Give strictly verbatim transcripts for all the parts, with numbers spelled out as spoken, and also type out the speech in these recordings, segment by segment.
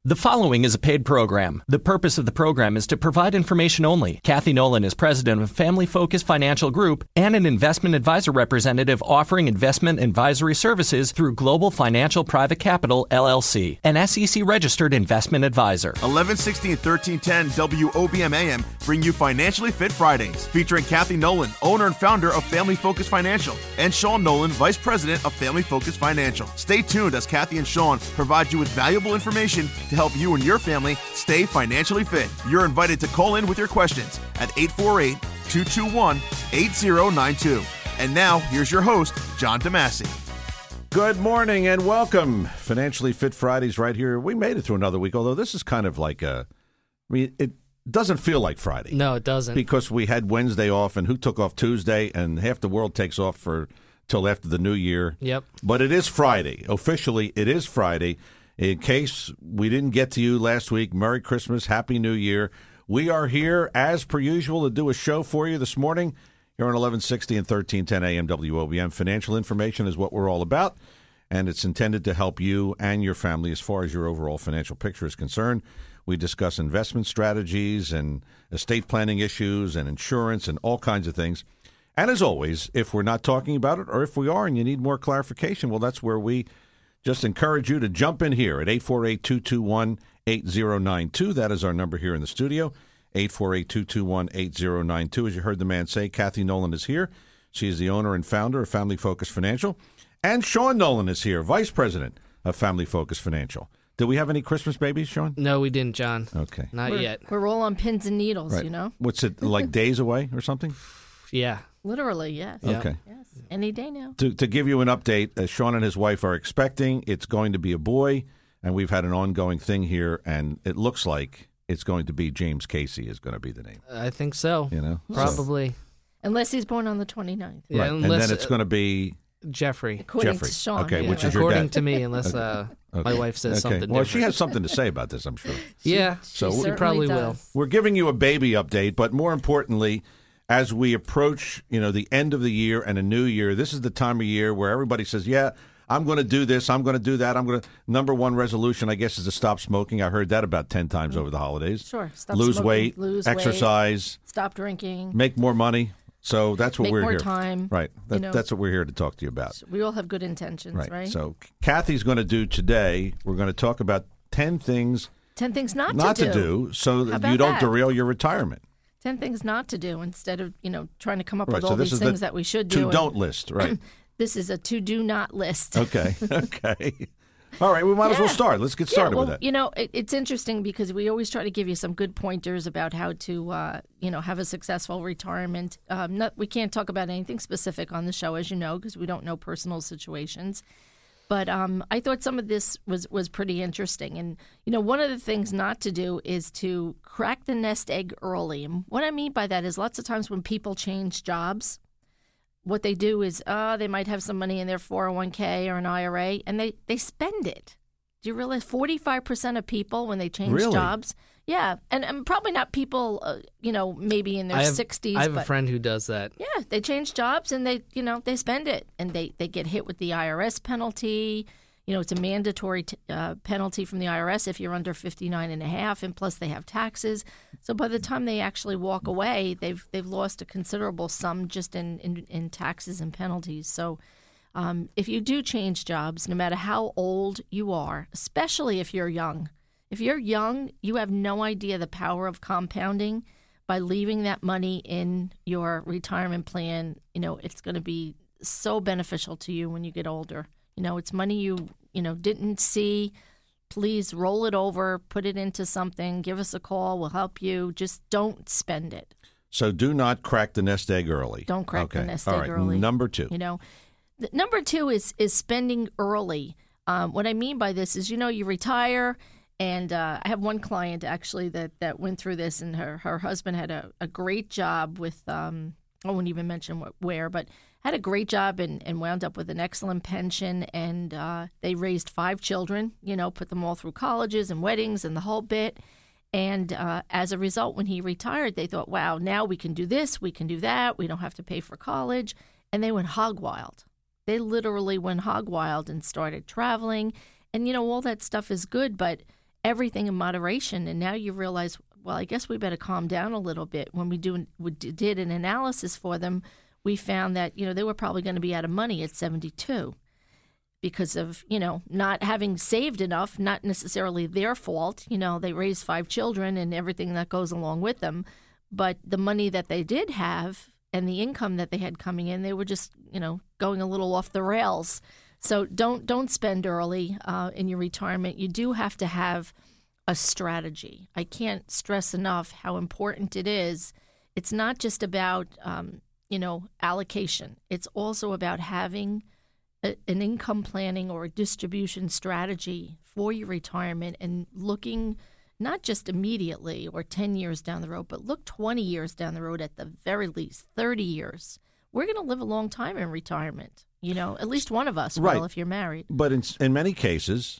The following is a paid program. The purpose of the program is to provide information only. Kathy Nolan is president of Family Focus Financial Group and an investment advisor representative offering investment advisory services through Global Financial Private Capital, L L C, an S E C-registered investment advisor. eleven sixty and thirteen ten W O B M A M bring you Financially Fit Fridays, featuring Kathy Nolan, owner and founder of Family Focus Financial, and Sean Nolan, vice president of Family Focus Financial. Stay tuned as Kathy and Sean provide you with valuable information to help you and your family stay financially fit. You're invited to call in with your questions at eight four eight, two two one, eight zero nine two. And now, here's your host, John DeMasi. Good morning and welcome. Financially Fit Fridays right here. We made it through another week, although this is kind of like a, I mean, it doesn't feel like Friday. No, it doesn't. Because we had Wednesday off, and who took off Tuesday, and half the world takes off for till after the new year. Yep. But it is Friday. Officially, it is Friday. In case we didn't get to you last week, Merry Christmas, Happy New Year. We are here, as per usual, to do a show for you this morning here on eleven sixty and thirteen ten A M W O B M. Financial information is what we're all about, and it's intended to help you and your family as far as your overall financial picture is concerned. We discuss investment strategies and estate planning issues and insurance and all kinds of things. And as always, if we're not talking about it, or if we are and you need more clarification, well, that's where we just encourage you to jump in here at eight four eight, two two one, eight zero nine two. That is our number here in the studio, eight four eight, two two one, eight zero nine two. As you heard the man say, Kathy Nolan is here. She is the owner and founder of Family Focus Financial. And Sean Nolan is here, vice president of Family Focus Financial. Did we have any Christmas babies, Sean? No, we didn't, John. Okay. Not we're, yet. We're all on pins and needles, Right. you know? What's it, like days away or something? Yeah. Literally, yes. Yeah. Okay. Yes. Any day now. To, to give you an update, as Sean and his wife are expecting, it's going to be a boy, and we've had an ongoing thing here, and it looks like it's going to be James Casey is going to be the name. I think so. You know? Probably. Unless he's born on the twenty-ninth. Yeah, Right. And unless, then it's uh, going to be Jeffrey. According Jeffrey. to Sean. Okay, yeah. which is your According dad. to me, unless uh, Okay. my wife says Okay. something Well, different. she has something to say about this, I'm sure. Yeah. So she we certainly probably does. We're giving you a baby update, but more importantly, as we approach, you know, the end of the year and a new year, this is the time of year where everybody says, yeah, I'm going to do this, I'm going to do that, I'm going to, number one resolution, I guess, is to stop smoking. I heard that about ten times Mm-hmm. over the holidays. Sure. Stop lose smoking, weight, lose exercise, weight, stop drinking, make more money. So that's what make we're more here. time. Right. That, you know. That's what we're here to talk to you about. We all have good intentions, right? Right. So Kathy's going to do today, we're going to talk about ten things ten things not, not to, to do so How that about you don't that? derail your retirement. ten things not to do instead of, you know, trying to come up Right, with so all this these is the things that we should do. To and don't list, right? This is a to-do not list. Okay, okay. All right, we might as well Yeah. start. Let's get Yeah, started well, with that. you know, it, it's interesting because we always try to give you some good pointers about how to, uh, you know, have a successful retirement. Um, not, we can't talk about anything specific on the show, as you know, because we don't know personal situations. But um, I thought some of this was, was pretty interesting. And, you know, one of the things not to do is to crack the nest egg early. And what I mean by that is lots of times when people change jobs, what they do is uh, they might have some money in their four oh one k or an I R A, and they, they spend it. Do you realize forty-five percent of people, when they change Really? jobs, yeah, and, and probably not people, uh, you know, maybe in their I have, sixties. I have but a friend who does that. yeah, they change jobs and they, you know, they spend it, and they, they get hit with the I R S penalty. You know, it's a mandatory t- uh, penalty from the I R S if you're under fifty-nine and a half, and plus they have taxes. So by the time they actually walk away, they've they've lost a considerable sum just in, in, in taxes and penalties. So um, if you do change jobs, no matter how old you are, especially if you're young, if you're young, you have no idea the power of compounding. By leaving that money in your retirement plan, you know, it's going to be so beneficial to you when you get older. You know, it's money you, you know, didn't see. Please roll it over, put it into something, give us a call, we'll help you. Just don't spend it. So do not crack the nest egg early. Don't crack the Okay. nest All egg right. early. Number two. You know, The- number two is is spending early. Um, what I mean by this is, you know, you retire, and uh, I have one client actually that, that went through this, and her, her husband had a, a great job with, um, I won't even mention what, where, but had a great job and, and wound up with an excellent pension, and uh, they raised five children, you know, put them all through colleges and weddings and the whole bit. And uh, as a result, when he retired, they thought, wow, now we can do this, we can do that, we don't have to pay for college. And they went hog wild. They literally went hog wild and started traveling. And, you know, all that stuff is good, but everything in moderation. And now you realize, well, I guess we better calm down a little bit. When we do we did an analysis for them, we found that, you know, they were probably going to be out of money at seventy-two because of, you know, not having saved enough, not necessarily their fault. You know, they raised five children and everything that goes along with them. But the money that they did have and the income that they had coming in, they were just, you know, going a little off the rails. So don't don't spend early uh, in your retirement. You do have to have a strategy. I can't stress enough how important it is. It's not just about, um, you know, allocation. It's also about having a, an income planning or a distribution strategy for your retirement and looking not just immediately or ten years down the road, but look twenty years down the road at the very least, thirty years. We're going to live a long time in retirement, you know, at least one of us right. will if you're married. But in, in many cases,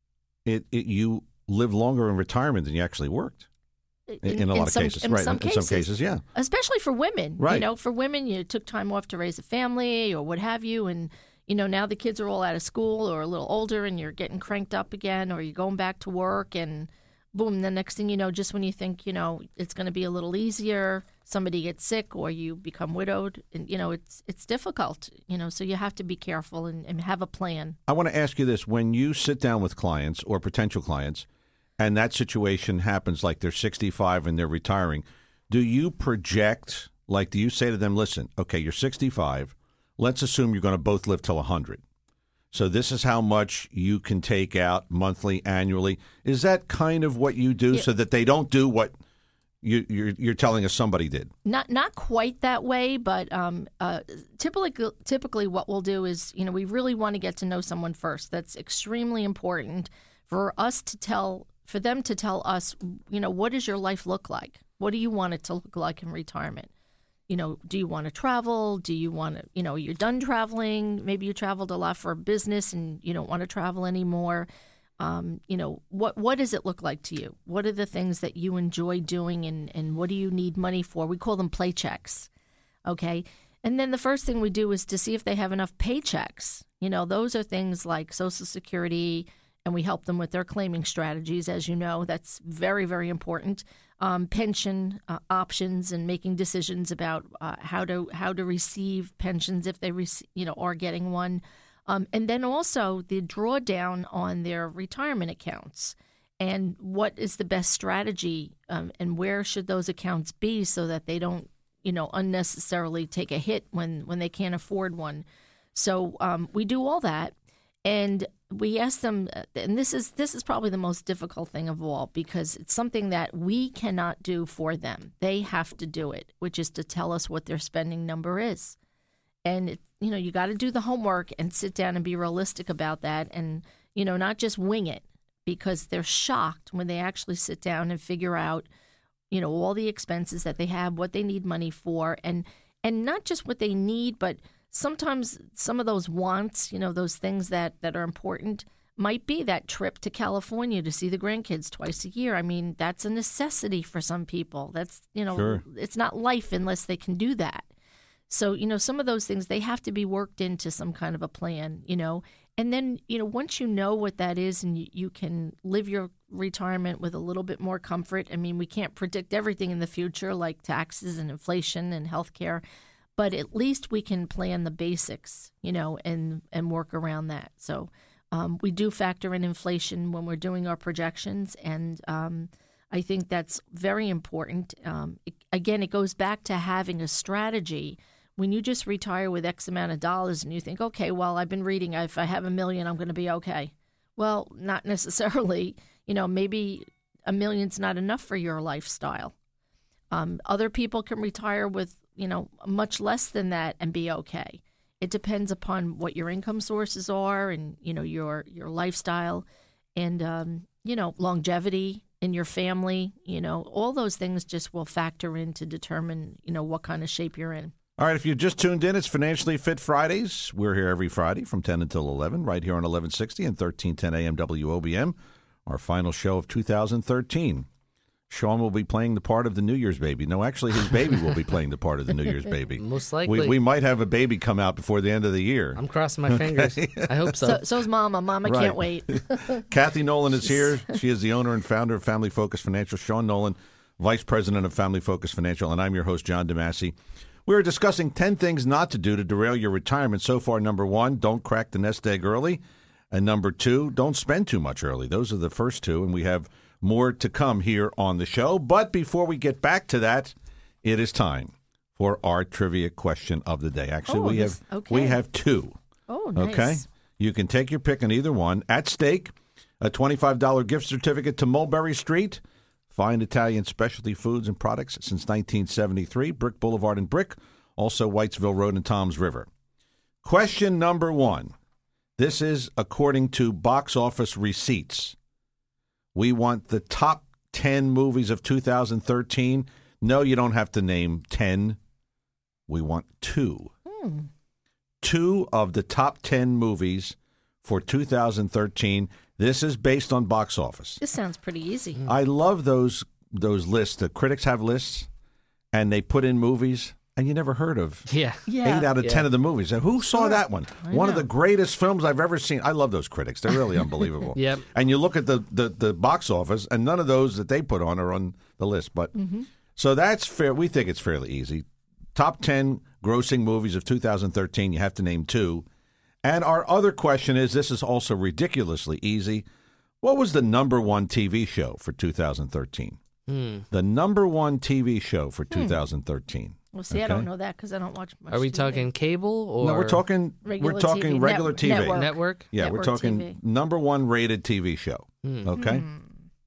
it, it you live longer in retirement than you actually worked. In, in, in a lot in of some, cases, in right? Some in, cases, in some cases, yeah. Especially for women, right? You know, for women, you took time off to raise a family or what have you, and you know now the kids are all out of school or a little older, and you're getting cranked up again, or you're going back to work, and boom, the next thing you know, just when you think you know it's going to be a little easier, somebody gets sick or you become widowed, and you know it's it's difficult, you know. So you have to be careful and, and have a plan. I want to ask you this: when you sit down with clients or potential clients, and that situation happens, like they're sixty-five and they're retiring, do you project, like, do you say to them, listen, okay, you're sixty-five, let's assume you're going to both live till one hundred. So this is how much you can take out monthly, annually. Is that kind of what you do, yeah, so that they don't do what you, you're, you're telling us somebody did? Not not quite that way, but um, uh, typically, typically what we'll do is, you know, we really want to get to know someone first. That's extremely important for us to tell for them to tell us, you know, what does your life look like? What do you want it to look like in retirement? You know, do you want to travel? Do you want to, you know, you're done traveling. Maybe you traveled a lot for business and you don't want to travel anymore. Um, you know, what what does it look like to you? What are the things that you enjoy doing and, and what do you need money for? We call them play checks, okay? And then the first thing we do is to see if they have enough paychecks. You know, those are things like Social Security, and we help them with their claiming strategies, as you know. That's very, very important. Um, pension uh, options and making decisions about uh, how to how to receive pensions if they rec- you know are getting one, um, and then also the drawdown on their retirement accounts and what is the best strategy um, and where should those accounts be so that they don't you know unnecessarily take a hit when when they can't afford one. So um, we do all that. And we ask them, and this is this is probably the most difficult thing of all because it's something that we cannot do for them. They have to do it, which is to tell us what their spending number is. And, it, you know, you got to do the homework and sit down and be realistic about that and, you know, not just wing it because they're shocked when they actually sit down and figure out, you know, all the expenses that they have, what they need money for, and and not just what they need, but sometimes some of those wants, you know, those things that, that are important might be that trip to California to see the grandkids twice a year. I mean, that's a necessity for some people. That's, you know, sure. It's not life unless they can do that. So, you know, some of those things, they have to be worked into some kind of a plan, you know. And then, you know, once you know what that is and you, you can live your retirement with a little bit more comfort. I mean, we can't predict everything in the future like taxes and inflation and healthcare. But at least we can plan the basics, you know, and, and work around that. So um, we do factor in inflation when we're doing our projections, and um, I think that's very important. Um, it, again, it goes back to having a strategy. When you just retire with X amount of dollars and you think, okay, well, I've been reading, if I have a million, I'm going to be okay. Well, not necessarily. You know, maybe a million's not enough for your lifestyle. Um, other people can retire with you know, much less than that and be okay. It depends upon what your income sources are and, you know, your your lifestyle and, um, you know, longevity in your family. You know, all those things just will factor in to determine, you know, what kind of shape you're in. All right, if you just tuned in, it's Financially Fit Fridays. We're here every Friday from ten until eleven, right here on eleven sixty and thirteen ten A M W O B M, our final show of two thousand thirteen. Sean will be playing the part of the New Year's baby. No, actually, his baby will be playing the part of the New Year's baby. Most likely. We, we might have a baby come out before the end of the year. I'm crossing my fingers. I hope so. So, so's Mama. Mama Right. can't wait. Kathy Nolan is here. She is the owner and founder of Family Focus Financial. Sean Nolan, Vice President of Family Focus Financial, and I'm your host, John DeMasi. We are discussing ten things not to do to derail your retirement. So far, number one, don't crack the nest egg early. And number two, don't spend too much early. Those are the first two, and we have more to come here on the show. But before we get back to that, it is time for our trivia question of the day. Actually, Oh, we this- have okay. we have two. Oh, nice. Okay? You can take your pick on either one. At stake, a twenty-five dollars gift certificate to Mulberry Street. Fine Italian specialty foods and products since nineteen seventy-three. Brick Boulevard and Brick. Also Whitesville Road and Toms River. Question number one. This is according to box office receipts. We want the top ten movies of two thousand thirteen. No, you don't have to name ten. We want two. Hmm. Two of the top ten movies for two thousand thirteen. This is based on box office. This sounds pretty easy. I love those those lists. The critics have lists, and they put in movies, and you never heard of Yeah. Yeah. eight out of Yeah. ten of the movies. Now, who saw that one? I One of know. the greatest films I've ever seen. I love those critics. They're really unbelievable. Yep. And you look at the, the, the box office, and none of those that they put on are on the list. But Mm-hmm. so that's fair. We think it's fairly easy. Top ten grossing movies of two thousand thirteen. You have to name two. And our other question is, this is also ridiculously easy. What was the number one T V show for two thousand thirteen? Hmm. The number one T V show for two thousand thirteen. Well, see, I Okay. don't know that because I don't watch much Are we T V. talking cable or No, we're talking Regular we're talking T V, regular net- T V. network. network? Yeah, Network we're talking T V. number one rated T V show. Hmm. Okay, Hmm.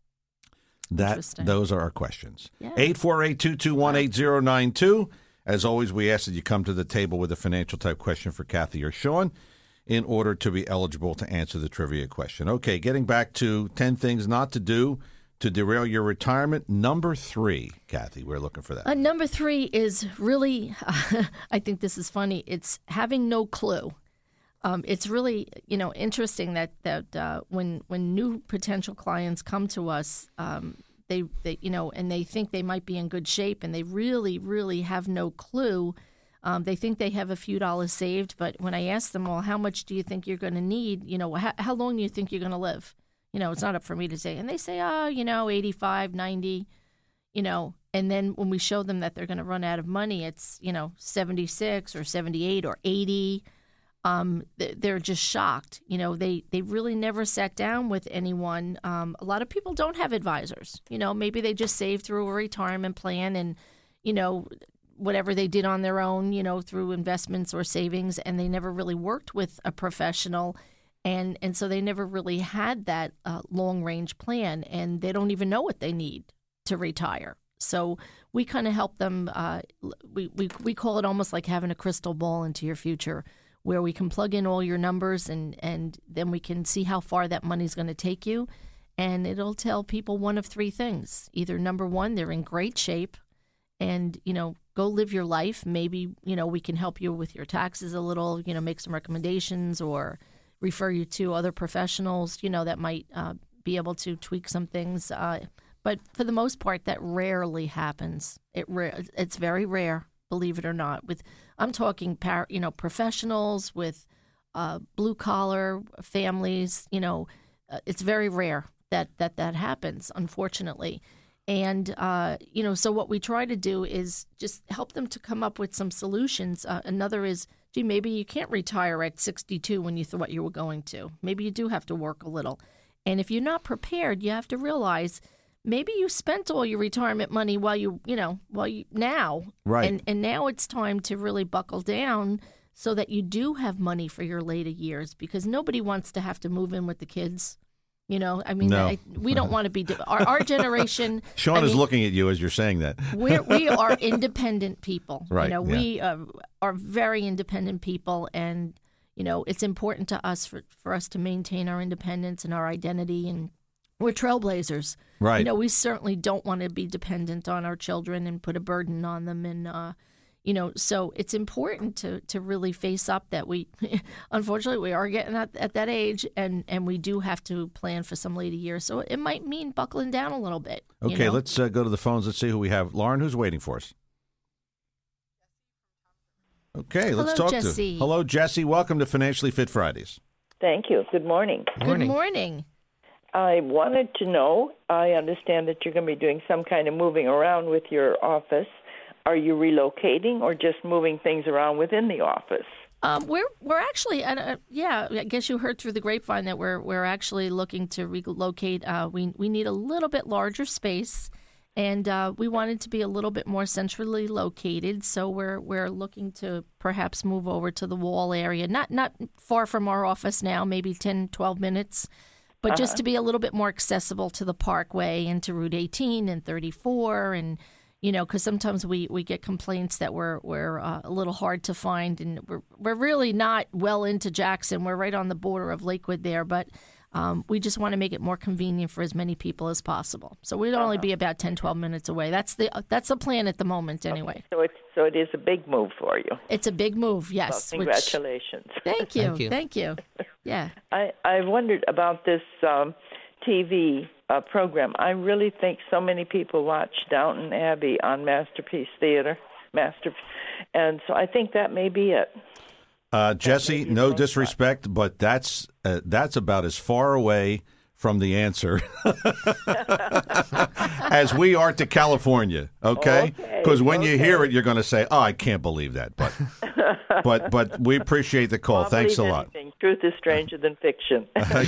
that Interesting. those are our questions. Yeah. Eight four eight two two one eight zero nine two. As always, we ask that you come to the table with a financial type question for Kathy or Sean, in order to be eligible to answer the trivia question. Okay, getting back to ten things not to do to derail your retirement. Number three, Kathy, we're looking for that. Uh, number three is really, I think this is funny. It's having no clue. Um, it's really, you know, interesting that that uh, when when new potential clients come to us, um, they they you know, and they think they might be in good shape, and they really really have no clue. Um, they think they have a few dollars saved, but when I ask them, well, how much do you think you're going to need? You know, how, how long do you think you're going to live? You know, it's not up for me to say. And they say, oh, you know, eighty-five, ninety, you know. And then when we show them that they're going to run out of money, it's, you know, seventy-six or seventy-eight or eighty. Um, they're just shocked. You know, they, they really never sat down with anyone. Um, a lot of people don't have advisors. You know, maybe they just save through a retirement plan and, you know, whatever they did on their own, you know, through investments or savings, and they never really worked with a professional. And and so they never really had that uh, long-range plan, and they don't even know what they need to retire. So we kind of help them. Uh, we, we, we call it almost like having a crystal ball into your future, where we can plug in all your numbers, and, and then we can see how far that money's going to take you. And it'll tell people one of three things. Either number one, they're in great shape, and, you know, go live your life. Maybe, you know, we can help you with your taxes a little, you know, make some recommendations or refer you to other professionals, you know, that might uh, be able to tweak some things. Uh, but for the most part, that rarely happens. It ra- It's very rare, believe it or not. With I'm talking, par- you know, professionals with uh, blue collar families. You know, uh, it's very rare that that that happens, unfortunately. And, uh, you know, so what we try to do is just help them to come up with some solutions. Uh, another is, gee, maybe you can't retire at sixty-two when you thought you were going to. Maybe you do have to work a little. And if you're not prepared, you have to realize maybe you spent all your retirement money while you, you know, while you now. Right. And, and now it's time to really buckle down so that you do have money for your later years, because nobody wants to have to move in with the kids. You know, I mean, No. I, we don't want to be our, our generation. Sean I is mean, looking at you as you're saying that. we're, we are independent people. Right, You know, yeah. we uh, are very independent people, and you know, it's important to us for, for us to maintain our independence and our identity, and we're trailblazers. Right. You know, we certainly don't want to be dependent on our children and put a burden on them, and uh, You know, so it's important to, to really face up that we, unfortunately, we are getting at, at that age, and, and we do have to plan for some later years. So it might mean buckling down a little bit. Okay, you know? let's uh, go to the phones. Let's see who we have. Lauren, who's waiting for us? Okay, let's Hello, talk Jesse. to. Hello, Jesse. Welcome to Financially Fit Fridays. Thank you. Good morning. Good morning. I wanted to know, I understand that you're going to be doing some kind of moving around with your office. Are you relocating or just moving things around within the office? Um, we're we're actually, uh, yeah, I guess you heard through the grapevine that we're we're actually looking to relocate. Uh, we we need a little bit larger space, and uh, we wanted to be a little bit more centrally located. So we're we're looking to perhaps move over to the Wall area, not not far from our office now, maybe ten, twelve minutes, but uh-huh. just to be a little bit more accessible to the Parkway and to Route eighteen and thirty-four and. You know, because sometimes we, we get complaints that we're we're uh, a little hard to find, and we're we're really not well into Jackson. We're right on the border of Lakewood there, but um, we just want to make it more convenient for as many people as possible. So we'd only be about ten, twelve minutes away. That's the that's the plan at the moment, anyway. Okay, so it's so it is a big move for you. It's a big move, yes. Well, congratulations! Which, thank you, thank you, thank you. Yeah, I I wondered about this um, T V. Uh, program. I really think so many people watch Downton Abbey on Masterpiece Theater, Master, and so I think that may be it. Uh, Jesse, no disrespect, but that's uh, that's about as far away from the answer as we are to California. Okay, because okay, when okay. you hear it, you're going to say, "Oh, I can't believe that." But but but we appreciate the call. I'll Thanks a lot. Anything. Truth is stranger than fiction.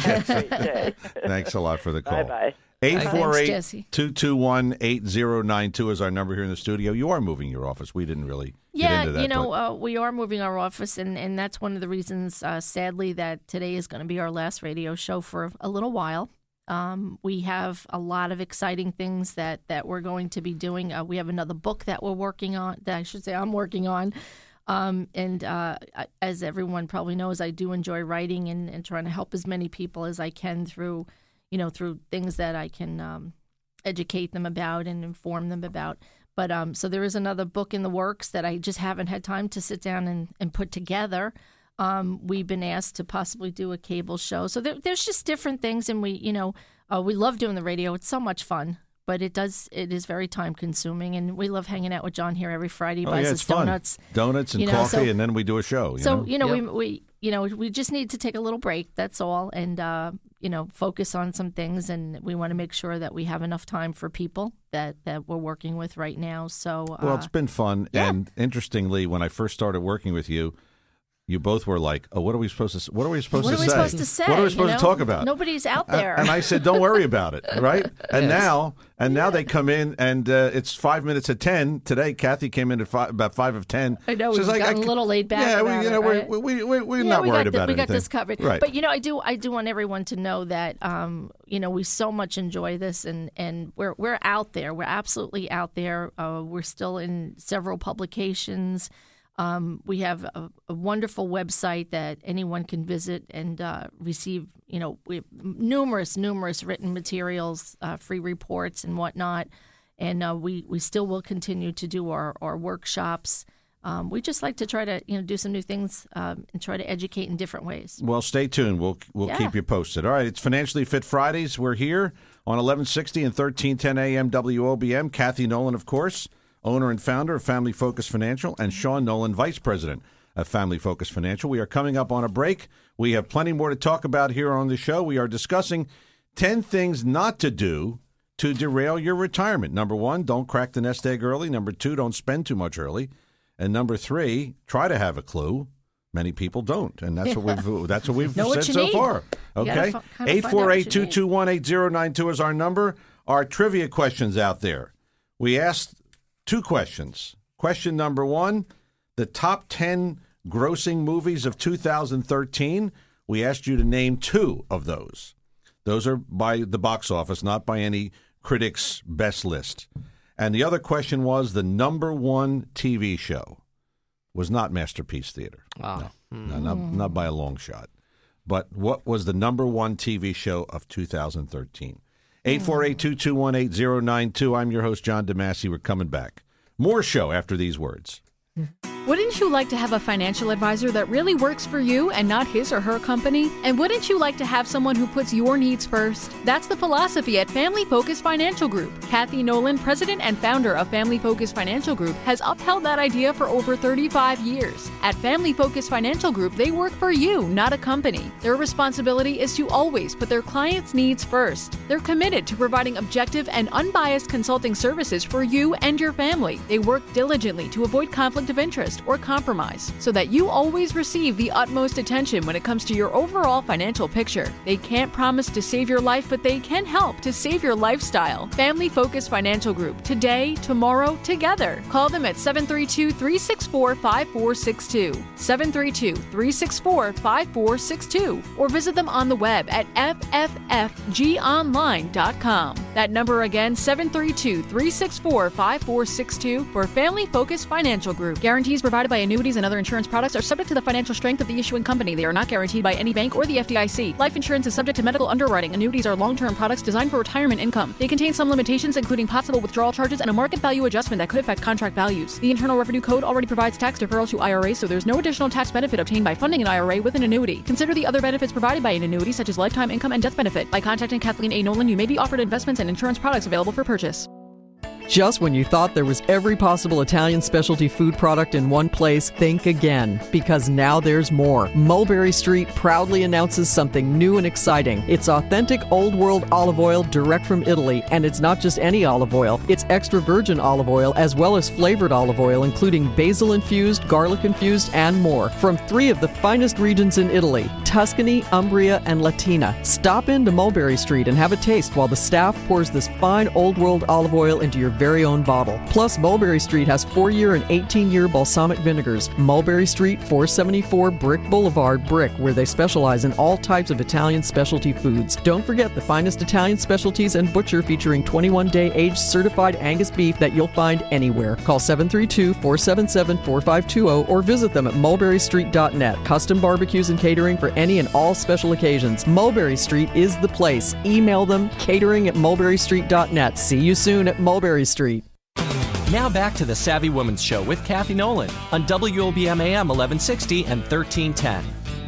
Thanks a lot for the call. Bye bye. eight four eight, two two one, eight zero nine two is our number here in the studio. You are moving your office. We didn't really yeah, get into that. you know, but... uh, we are moving our office, and, and that's one of the reasons, uh, sadly, that today is going to be our last radio show for a little while. Um, we have a lot of exciting things that, that we're going to be doing. Uh, we have another book that we're working on, that I should say I'm working on. Um, and uh, as everyone probably knows, I do enjoy writing and, and trying to help as many people as I can through, you know, through things that I can um, educate them about and inform them about. But um, so there is another book in the works that I just haven't had time to sit down and, and put together. Um, we've been asked to possibly do a cable show. So there, there's just different things. And we, you know, uh, we love doing the radio. It's so much fun. But it does. It is very time consuming, and we love hanging out with John here every Friday. He oh, buys yeah, us it's fun. donuts, donuts and you know, coffee, so, and then we do a show. You so know? you know, yep. we we you know we just need to take a little break. That's all, and uh, you know, focus on some things, and we want to make sure that we have enough time for people that, that we're working with right now. So uh, well, it's been fun, yeah. and interestingly, when I first started working with you. You both were like, "Oh, what are we supposed to? What are we supposed what to are we say? supposed to say? What are we supposed you know? to talk about? Nobody's out there." And, and I said, "Don't worry about it, right?" And yes. now, and now they come in, and uh, it's five minutes at ten today. Kathy came in at five, about five of ten. I know She's we've like, gotten I, a little laid back. Yeah, about we, you know, it, right? we're we, we, we're yeah, not we worried got the, about we anything. got this covered, right? But you know, I do I do want everyone to know that um, you know we so much enjoy this, and, and we're we're out there. We're absolutely out there. Uh, we're still in several publications. Um, we have a, a wonderful website that anyone can visit and uh, receive, you know, we have numerous, numerous written materials, uh, free reports and whatnot. And uh, we, we still will continue to do our, our workshops. Um, we just like to try to, you know, do some new things um, and try to educate in different ways. Well, stay tuned. We'll we'll yeah. keep you posted. All right, it's Financially Fit Fridays. We're here on eleven sixty and thirteen ten A M W O B M. Kathy Nolan, of course, owner and founder of Family Focus Financial, and Sean Nolan, vice president of Family Focus Financial. We are coming up on a break. We have plenty more to talk about here on the show. We are discussing ten things not to do to derail your retirement. Number one, don't crack the nest egg early. Number two, don't spend too much early. And number three, try to have a clue. Many people don't, and that's what we've that's what we've know said what you so need. far. Okay, eight four eight two two one eight zero nine two is our number. Our trivia questions out there. We asked two questions. Question number one: the top ten grossing movies of two thousand thirteen. We asked you to name two of those. Those are by the box office, not by any critic's best list. And the other question was the number one T V show was not Masterpiece Theater. Wow. No, no not, not by a long shot. But what was the number one T V show of two thousand thirteen? eight four eight two two one eight zero nine two. I'm your host, John DeMasi. We're coming back. More show after these words. Wouldn't you like to have a financial advisor that really works for you and not his or her company? And wouldn't you like to have someone who puts your needs first? That's the philosophy at Family Focus Financial Group. Kathy Nolan, president and founder of Family Focus Financial Group, has upheld that idea for over thirty-five years. At Family Focus Financial Group, they work for you, not a company. Their responsibility is to always put their clients' needs first. They're committed to providing objective and unbiased consulting services for you and your family. They work diligently to avoid conflict of interest or compromise so that you always receive the utmost attention when it comes to your overall financial picture. They can't promise to save your life, but they can help to save your lifestyle. Family Focus Financial Group. Today, tomorrow, together. Call them at seven three two, three six four, five four six two, seven three two, three six four, five four six two, or visit them on the web at f f f g online dot com. That number again, seven three two, three six four, five four six two for Family Focus Financial Group. Guarantees provided by annuities and other insurance products are subject to the financial strength of the issuing company. They are not guaranteed by any bank or the F D I C. Life insurance is subject to medical underwriting. Annuities are long-term products designed for retirement income. They contain some limitations, including possible withdrawal charges and a market value adjustment that could affect contract values. The Internal Revenue Code already provides tax deferral to I R As, so there's no additional tax benefit obtained by funding an I R A with an annuity. Consider the other benefits provided by an annuity, such as lifetime income and death benefit. By contacting Kathleen A. Nolan, you may be offered investments and insurance products available for purchase. Just when you thought there was every possible Italian specialty food product in one place, think again, because now there's more. Mulberry Street proudly announces something new and exciting. It's authentic Old World olive oil direct from Italy, and it's not just any olive oil. It's extra virgin olive oil as well as flavored olive oil, including basil-infused, garlic-infused, and more. From three of the finest regions in Italy, Tuscany, Umbria, and Latina. Stop into Mulberry Street and have a taste while the staff pours this fine Old World olive oil into your very own bottle. Plus, Mulberry Street has four-year and eighteen-year balsamic vinegars. Mulberry Street, four seventy-four Brick Boulevard, Brick, where they specialize in all types of Italian specialty foods. Don't forget the finest Italian specialties and butcher featuring twenty-one day aged certified Angus beef that you'll find anywhere. Call seven three two, four seven seven, four five two zero or visit them at mulberry street dot net. Custom barbecues and catering for any and all special occasions. Mulberry Street is the place. Email them, catering at mulberry street dot net. See you soon at Mulberry Street. Now back to the Savvy Women's Show with Kathy Nolan on W O B M A M eleven sixty and thirteen ten.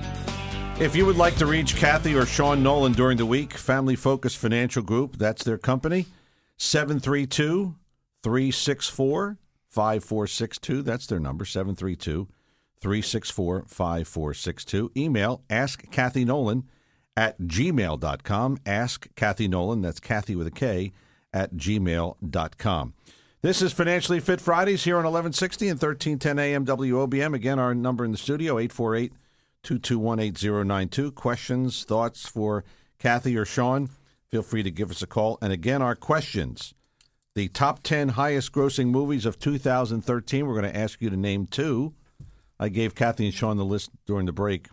If you would like to reach Kathy or Sean Nolan during the week, Family Focus Financial Group, that's their company, seven three two, three six four, five four six two. That's their number, seven three two, three six four, five four six two. Email ask Kathy Nolan at gmail dot com. Ask Kathy Nolan, that's Kathy with a K, at gmail dot com. This is Financially Fit Fridays here on eleven sixty and thirteen ten A M W O B M. Again, our number in the studio, eight four eight, two two one, eight zero nine two. Questions, thoughts for Kathy or Sean, feel free to give us a call. And again, our questions. The top ten highest grossing movies of two thousand thirteen. We're going to ask you to name two. I gave Kathy and Sean the list during the break.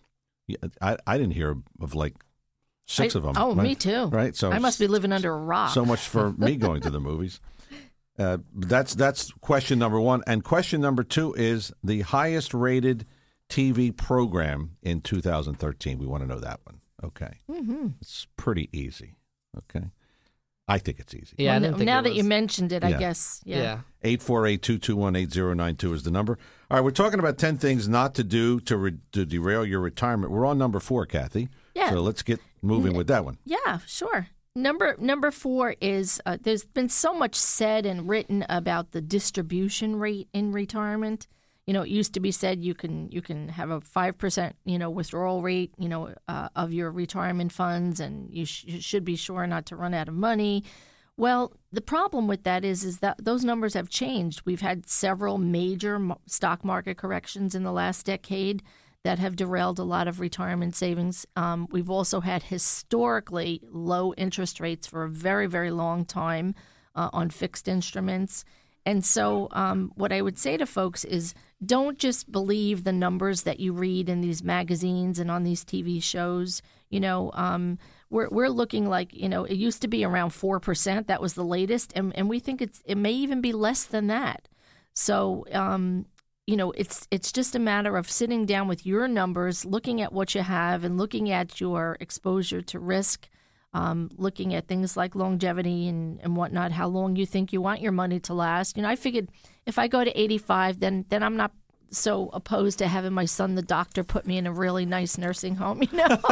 I, I didn't hear of like six I, of them. Oh, right? me too. Right. So I must be living under a rock. So much for me going to the movies. Uh, that's that's question number one. And question number two is the highest rated T V program in two thousand thirteen. We want to know that one. Okay. Mm-hmm. It's pretty easy. Okay. I think it's easy. Yeah, well, I didn't think now it that was. you mentioned it, I Yeah. guess. Yeah. Yeah. eight four eight, two two one, eight zero nine two is the number. All right, we're talking about ten things not to do to, re- to derail your retirement. We're on number four, Kathy. Yeah. So let's get moving with that one. Yeah, sure. Number number four is uh, there's been so much said and written about the distribution rate in retirement. You know, it used to be said you can you can have a five percent you know withdrawal rate you know uh, of your retirement funds, and you, sh- you should be sure not to run out of money. Well, the problem with that is is that those numbers have changed. We've had several major mo- stock market corrections in the last decade that have derailed a lot of retirement savings. Um, we've also had historically low interest rates for a very, very long time uh, on fixed instruments. And so um, what I would say to folks is don't just believe the numbers that you read in these magazines and on these T V shows. You know, um, we're we're looking like, you know, it used to be around four percent. That was the latest. And, and we think it's it may even be less than that. So, um, you know, it's it's just a matter of sitting down with your numbers, looking at what you have and looking at your exposure to risk, um, looking at things like longevity and, and whatnot, how long you think you want your money to last. You know, I figured if I go to eighty-five, then then I'm not so opposed to having my son, the doctor, put me in a really nice nursing home, you know.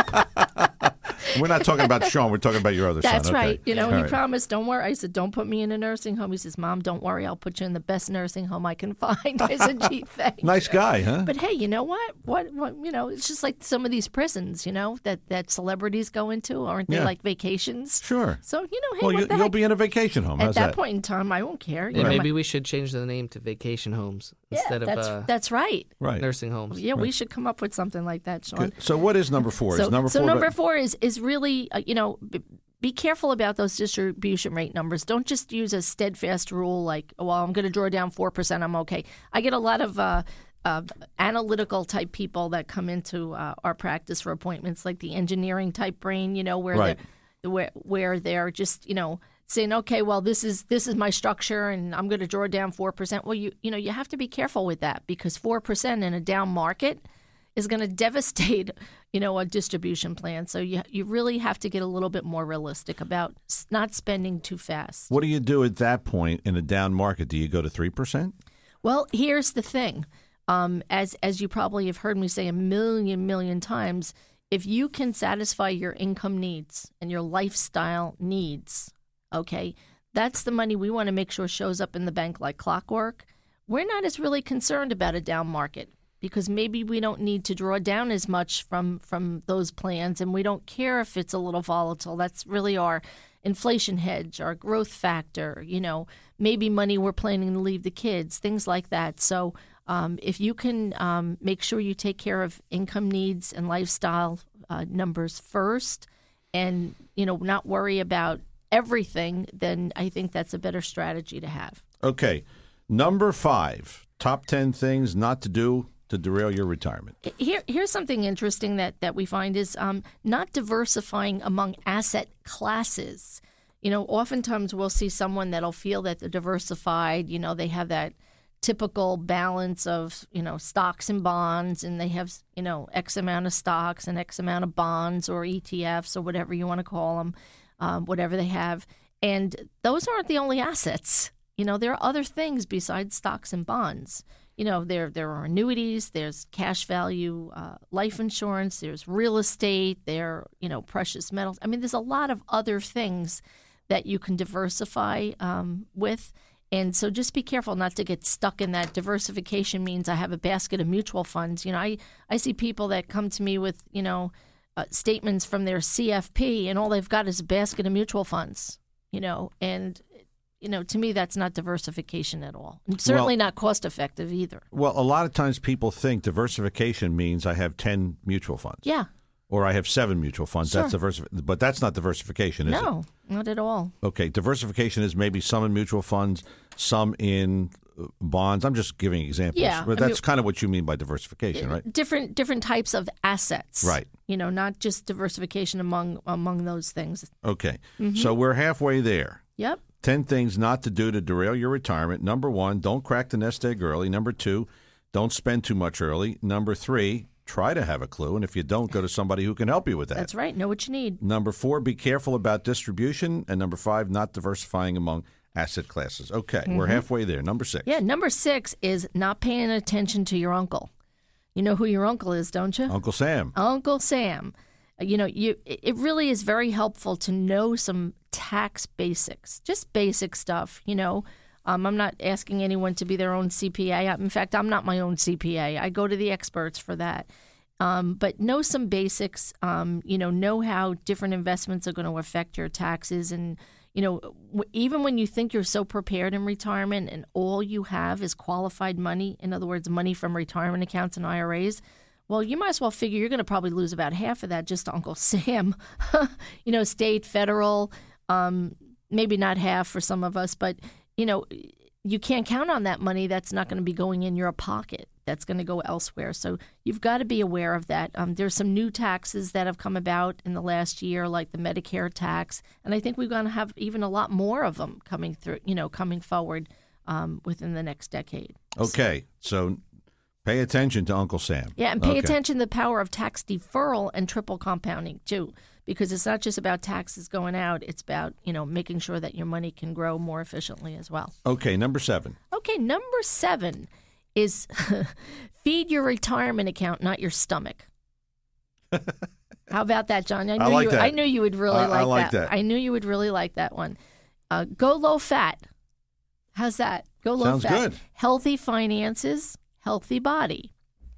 We're not talking about Sean. We're talking about your other That's son. right. Okay. You know, All he right. promised, don't worry. I said, don't put me in a nursing home. He says, Mom, don't worry. I'll put you in the best nursing home I can find. I said, gee, thanks. Nice guy, huh? But hey, you know what? What, what? You know, it's just like some of these prisons, you know, that, that celebrities go into. Aren't they Yeah. like vacations? Sure. So, you know, hey, Well, what you, the you'll heck? be in a vacation home. At How's that, that? point in time, I won't care. You Yeah, know, maybe my- we should change the name to vacation homes instead yeah, of that's, uh, that's right. Right. nursing homes. Yeah, we should come up with something like that, Sean. Good. So what is number four? So, is number so four? number about- four is is really, uh, you know, b- be careful about those distribution rate numbers. Don't just use a steadfast rule like, well, I'm going to draw down four percent, I'm okay. I get a lot of uh, uh, analytical type people that come into uh, our practice for appointments, like the engineering type brain, you know, where Right. they're, where, where they're just, you know, saying, okay, well, this is this is my structure and I'm going to draw down four percent. Well, you you know, you have to be careful with that because four percent in a down market is going to devastate, you know, a distribution plan. So you you really have to get a little bit more realistic about s- not spending too fast. What do you do at that point in a down market? Do you go to three percent? Well, here's the thing. Um, as as you probably have heard me say a million, million times, if you can satisfy your income needs and your lifestyle needs, okay, that's the money we want to make sure shows up in the bank like clockwork. We're not as really concerned about a down market because maybe we don't need to draw down as much from, from those plans, and we don't care if it's a little volatile. That's really our inflation hedge, our growth factor, you know, maybe money we're planning to leave the kids, things like that. So um, if you can um, make sure you take care of income needs and lifestyle uh, numbers first and, you know, not worry about everything, then I think that's a better strategy to have. Okay. Number five, top ten things not to do to derail your retirement. Here, here's something interesting that, that we find is um, not diversifying among asset classes. You know, oftentimes we'll see someone that'll feel that they're diversified. You know, they have that typical balance of, you know, stocks and bonds, and they have, you know, X amount of stocks and X amount of bonds or E T Fs or whatever you want to call them, um, whatever they have. And those aren't the only assets. You know, there are other things besides stocks and bonds. You know, there there are annuities, there's cash value, uh, life insurance, there's real estate, there are, you know, precious metals. I mean, there's a lot of other things that you can diversify um, with. And so just be careful not to get stuck in that. Diversification means I have a basket of mutual funds. You know, I, I see people that come to me with, you know, uh, statements from their C F P, and all they've got is a basket of mutual funds, you know, and you know, to me, that's not diversification at all. And certainly Well- not cost effective either. Well, a lot of times people think diversification means I have ten mutual funds. Yeah. Or I have seven mutual funds. Sure. That's diversif- But that's not diversification, is it? No, not at all. Okay, diversification is maybe some in mutual funds, some in uh, bonds. I'm just giving examples. Yeah, But I that's mean- kind of what you mean by diversification, right? Different different types of assets. Right. You know, not just diversification among among those things. Okay. Mm-hmm. So we're halfway there. Yep. ten things not to do to derail your retirement. Number one, don't crack the nest egg early. Number two, don't spend too much early. Number three, try to have a clue. And if you don't, go to somebody who can help you with that. That's right. Know what you need. Number four, be careful about distribution. And number five, not diversifying among asset classes. Okay, we're halfway there. Number six. Yeah. Number six is not paying attention to your uncle. You know who your uncle is, don't you? Uncle Sam. Uncle Sam. You know, you it really is very helpful to know some tax basics, just basic stuff, you know. Um, I'm not asking anyone to be their own C P A. In fact, I'm not my own C P A. I go to the experts for that. Um, but know some basics, um, you know, know how different investments are going to affect your taxes. And, you know, w- even when you think you're so prepared in retirement and all you have is qualified money, in other words, money from retirement accounts and I R As, well, you might as well figure you're going to probably lose about half of that just to Uncle Sam. You know, state, federal, um, maybe not half for some of us, but, you know, you can't count on that money. That's not going to be going in your pocket. That's going to go elsewhere. So you've got to be aware of that. Um, there's some new taxes that have come about in the last year, like the Medicare tax. And I think we're going to have even a lot more of them coming through, you know, coming forward um, within the next decade. Okay, so pay attention to Uncle Sam. Yeah, and pay Okay. attention to the power of tax deferral and triple compounding, too, because it's not just about taxes going out. It's about, you know, making sure that your money can grow more efficiently as well. Okay, number seven. Okay, number seven is feed your retirement account, not your stomach. How about that, John? I knew I like you. that. I knew you would really I, like, I like that. that. I knew you would really like that one. Uh, go low fat. How's that? Go low Sounds fat. good. Healthy finances, healthy body.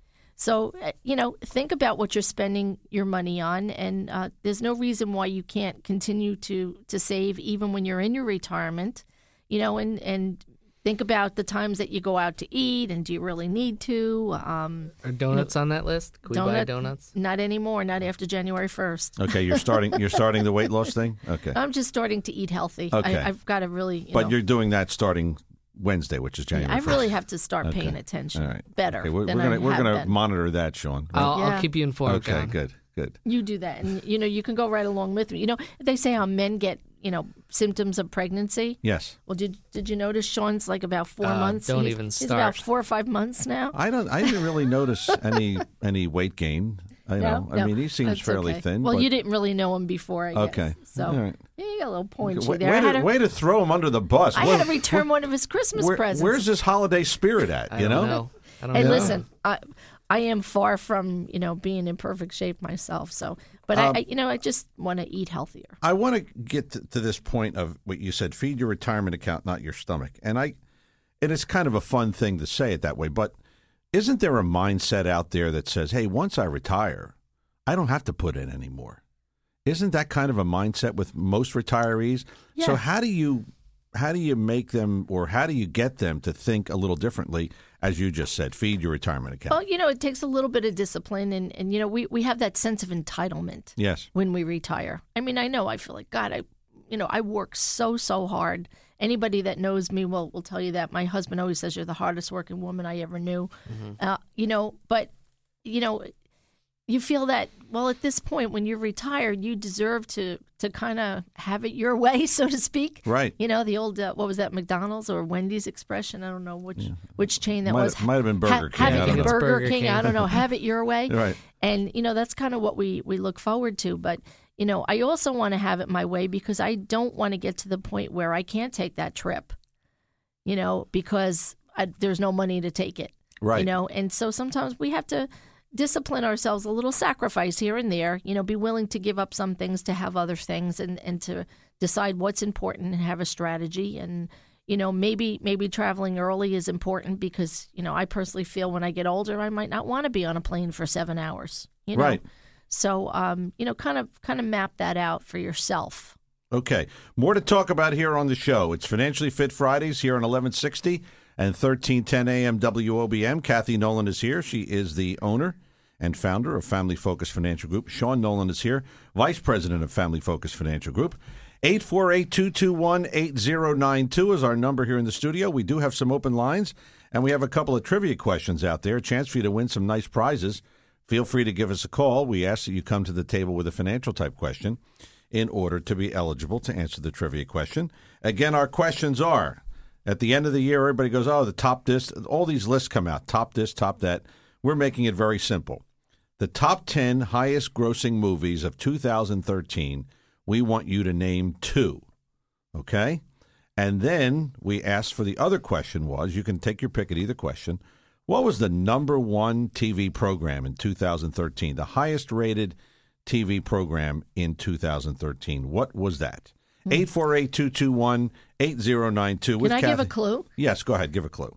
So, uh, you know, think about what you're spending your money on, and uh, there's no reason why you can't continue to to save even when you're in your retirement. You know, and and think about the times that you go out to eat, and do you really need to? Um, Are donuts on that list? Can we donut, buy donuts? Not anymore. Not after January first. Okay, you're starting. You're starting the weight loss thing. Okay, I'm just starting to eat healthy. Okay. I, I've got to really. You but know, you're doing that starting Wednesday, which is January I first. really have to start Okay. paying attention All right. better. Okay, we're, than we're gonna I we're have gonna been. monitor that, Sean. Right? I'll, Yeah. I'll keep you informed, Okay, John. good, good. You do that, and you know you can go right along with me. You know they say how men get you know symptoms of pregnancy. Yes. Well, did did you notice Sean's like about four Uh, months? don't he's, even He's about start. four or five months now. I don't. I didn't really notice any any weight gain. I know. No, I no, mean, he seems that's fairly okay. thin. Well, but, you didn't really know him before, I guess. Okay. So All right. yeah, you got a little pointy way, there. way I had to, to, way to throw him under the bus. I Where- had to return one of his Christmas where- presents. Where's his holiday spirit at? I you don't know. know. I don't Hey, know. listen, I I am far from you know being in perfect shape myself. So, but Um, I, I you know I just want to eat healthier. I want to get to, to this point of what you said: feed your retirement account, not your stomach. And I, and it's kind of a fun thing to say it that way, but isn't there a mindset out there that says, "Hey, once I retire, I don't have to put in anymore"? Isn't that kind of a mindset with most retirees? Yeah. So how do you how do you make them, or how do you get them to think a little differently? As you just said, feed your retirement account. Well, you know, it takes a little bit of discipline, and, and you know, we, we have that sense of entitlement Yes. when we retire. I mean, I know I feel like, God, I, you know, I work so, so hard. Anybody that knows me will, will tell you that. My husband always says you're the hardest working woman I ever knew. Mm-hmm. Uh, you know, but, you know, you feel that, well, at this point, when you're retired, you deserve to, to kind of have it your way, so to speak. Right. You know, the old, uh, what was that, McDonald's or Wendy's expression? I don't know which which chain that Might- was. might have been Burger King. Have I it don't in know. Burger, Burger King. King. I don't know. Have it your way. Right. And, you know, that's kind of what we, we look forward to. But, you know, I also want to have it my way because I don't want to get to the point where I can't take that trip, you know, because I, there's no money to take it. Right. You know, and so sometimes we have to discipline ourselves, a little sacrifice here and there, you know, be willing to give up some things to have other things, and, and to decide what's important and have a strategy. And, you know, maybe maybe traveling early is important because, you know, I personally feel when I get older, I might not want to be on a plane for seven hours, you know. Right. So, um, you know, kind of kind of map that out for yourself. Okay. More to talk about here on the show. It's Financially Fit Fridays here on eleven sixty and thirteen ten A M W O B M. Kathy Nolan is here. She is the owner and founder of Family Focus Financial Group. Sean Nolan is here, vice president of Family Focus Financial Group. eight four eight, two two one, eight zero nine two is our number here in the studio. We do have some open lines, and we have a couple of trivia questions out there. A chance for you to win some nice prizes. Feel free to give us a call. We ask that you come to the table with a financial type question in order to be eligible to answer the trivia question. Again, our questions are, at the end of the year, everybody goes, oh, the top this, all these lists come out, top this, top that. We're making it very simple. The top ten highest grossing movies of two thousand thirteen, we want you to name two, okay? And then we asked for the other question was, you can take your pick at either question, what was the number one T V program in two thousand thirteen, the highest rated T V program in two thousand thirteen? What was that? eight four eight, two two one, eight zero nine two. Can I give a clue? Yes, go ahead. Give a clue.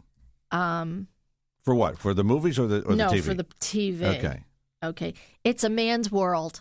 Um, For what? For the movies or the, or no, the T V? for the T V. Okay. Okay. It's a man's world.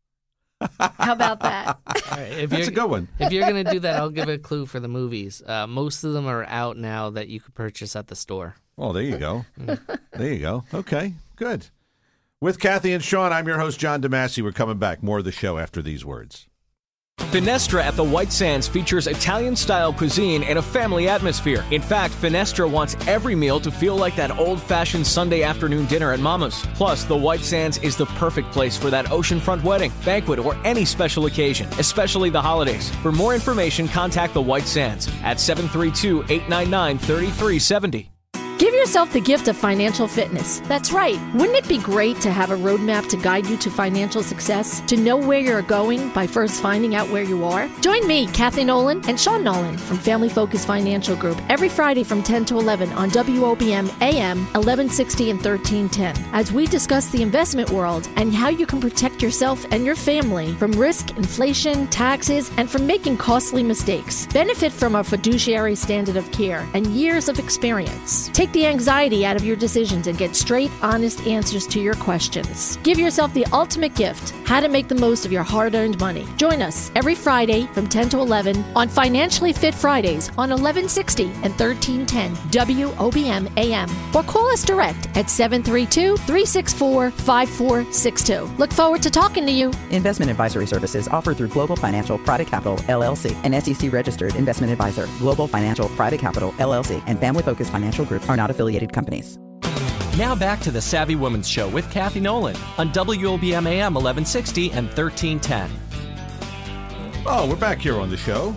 How about that? All right, if That's you're, a good one. If you're going to do that, I'll give a clue for the movies. Uh, most of them are out now that you could purchase at the store. Oh, there you go. There you go. Okay, good. With Kathy and Sean, I'm your host, John DeMasi. We're coming back. More of the show after these words. Finestra at the White Sands features Italian-style cuisine and a family atmosphere. In fact, Finestra wants every meal to feel like that old-fashioned Sunday afternoon dinner at Mama's. Plus, the White Sands is the perfect place for that oceanfront wedding, banquet, or any special occasion, especially the holidays. For more information, contact the White Sands at seven three two, eight nine nine, three three seven zero. Give yourself the gift of financial fitness. That's right. Wouldn't it be great to have a roadmap to guide you to financial success, to know where you're going by first finding out where you are? Join me, Kathy Nolan, and Sean Nolan from Family Focus Financial Group every Friday from ten to eleven on W O B M A M eleven sixty and thirteen ten as we discuss the investment world and how you can protect yourself and your family from risk, inflation, taxes, and from making costly mistakes. Benefit from our fiduciary standard of care and years of experience. Take the anxiety out of your decisions and get straight, honest answers to your questions. Give yourself the ultimate gift, how to make the most of your hard-earned money. Join us every Friday from ten to eleven on Financially Fit Fridays on eleven sixty and thirteen ten W O B M A M, or call us direct at seven three two, three six four, five four six two. Look forward to talking to you. Investment advisory services offered through Global Financial Private Capital, L L C, an S E C-registered investment advisor. Global Financial Private Capital, L L C, and Family Focus Financial Group are not affiliated companies. Now back to the Savvy Women's Show with Kathy Nolan on W O B M A M eleven sixty and thirteen ten. Oh, we're back here on the show.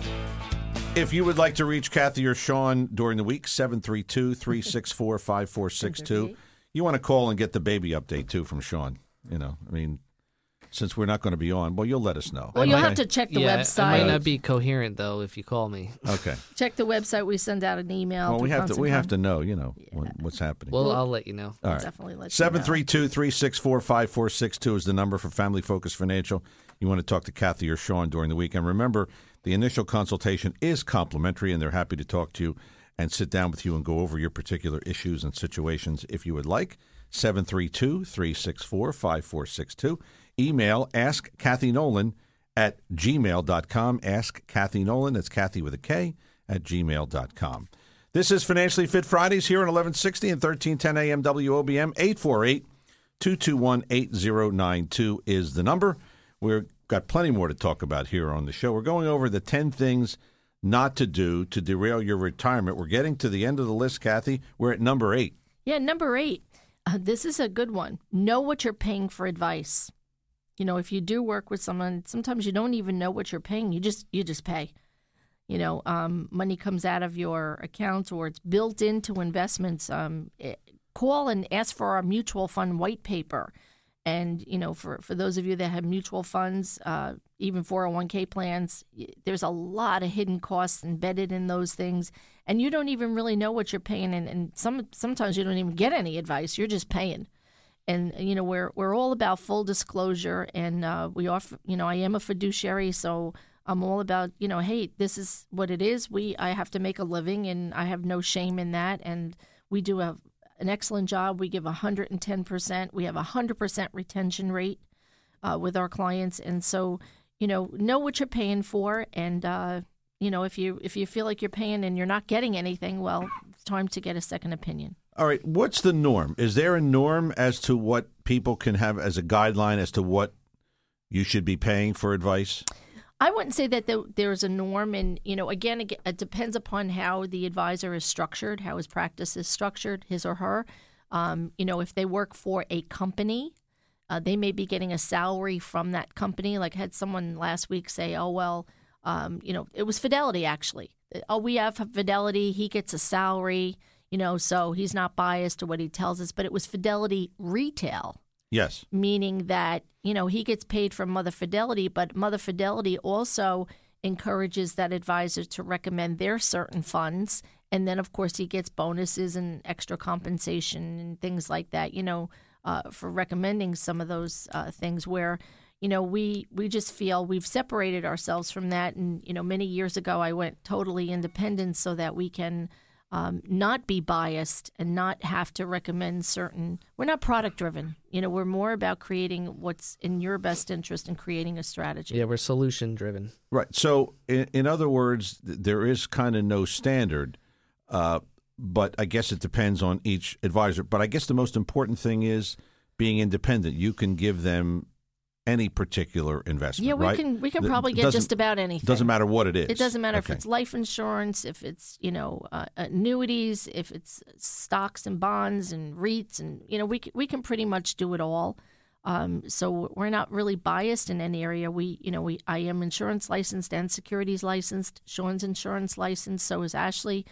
If you would like to reach Kathy or Sean during the week, seven three two, three six four, five four six two. You want to call and get the baby update, too, from Sean. You know, I mean, since we're not going to be on, well, you'll let us know. Well, you'll okay? have to check the yeah, website. I might not be coherent, though, if you call me. Okay. Check the website. We send out an email. Well, we have to we have to Constant know, you know, what, what's happening. Well, I'll let you know. All right. Definitely let you know. seven three two, three six four, five four six two is the number for Family Focus Financial. You want to talk to Kathy or Sean during the week. And remember, the initial consultation is complimentary, and they're happy to talk to you and sit down with you and go over your particular issues and situations if you would like. seven three two, three six four, five four six two. Email ask Kathy Nolan at gmail dot com. Ask Kathy Nolan, that's Kathy with a K, at gmail dot com. This is Financially Fit Fridays here on eleven sixty and thirteen ten A M W O B M. eight four eight, two two one, eight zero nine two is the number. We've got plenty more to talk about here on the show. We're going over the ten things not to do to derail your retirement. We're getting to the end of the list, Kathy. We're at number eight. Yeah, number eight. Uh, this is a good one. Know what you're paying for advice. You know, if you do work with someone, sometimes you don't even know what you're paying. You just you just pay. You know, um, money comes out of your accounts or it's built into investments. Um, it, call and ask for our mutual fund white paper. And, you know, for, for those of you that have mutual funds, uh, even four oh one k plans, there's a lot of hidden costs embedded in those things. And you don't even really know what you're paying. And, and some sometimes you don't even get any advice. You're just paying. And, you know, we're we're all about full disclosure. And uh, we offer, you know, I am a fiduciary. So I'm all about, you know, hey, this is what it is. We I have to make a living and I have no shame in that. And we do a an excellent job. We give one hundred ten percent. We have a one hundred percent retention rate uh, with our clients. And so, you know, know what you're paying for. And, uh, you know, if you if you feel like you're paying and you're not getting anything, well, it's time to get a second opinion. All right. What's the norm? Is there a norm as to what people can have as a guideline as to what you should be paying for advice? I wouldn't say that there's a norm. And, you know, again, it depends upon how the advisor is structured, how his practice is structured, his or her. Um, you know, if they work for a company, uh, they may be getting a salary from that company. Like I had someone last week say, oh, well, um, you know, it was Fidelity, actually. Oh, we have Fidelity. He gets a salary, you know, so he's not biased to what he tells us. But it was Fidelity Retail. Yes. Meaning that, you know, he gets paid from Mother Fidelity, but Mother Fidelity also encourages that advisor to recommend their certain funds. And then, of course, he gets bonuses and extra compensation and things like that, you know, uh, for recommending some of those uh, things where, you know, we, we just feel we've separated ourselves from that. And, you know, many years ago, I went totally independent so that we can Um, not be biased and not have to recommend certain. We're not product driven. You know, we're more about creating what's in your best interest and creating a strategy. Yeah, we're solution driven. Right. So, in, in other words, there is kind of no standard, uh, but I guess it depends on each advisor. But I guess the most important thing is being independent. You can give them any particular investment, yeah, we right? can we can probably get just about anything. Doesn't matter what it is. It doesn't matter okay. if it's life insurance, if it's, you know, uh, annuities, if it's stocks and bonds and REITs, and, you know, we can, we can pretty much do it all. Um, so we're not really biased in any area. We, you know, we I am insurance licensed and securities licensed. Sean's insurance licensed, so is Ashley.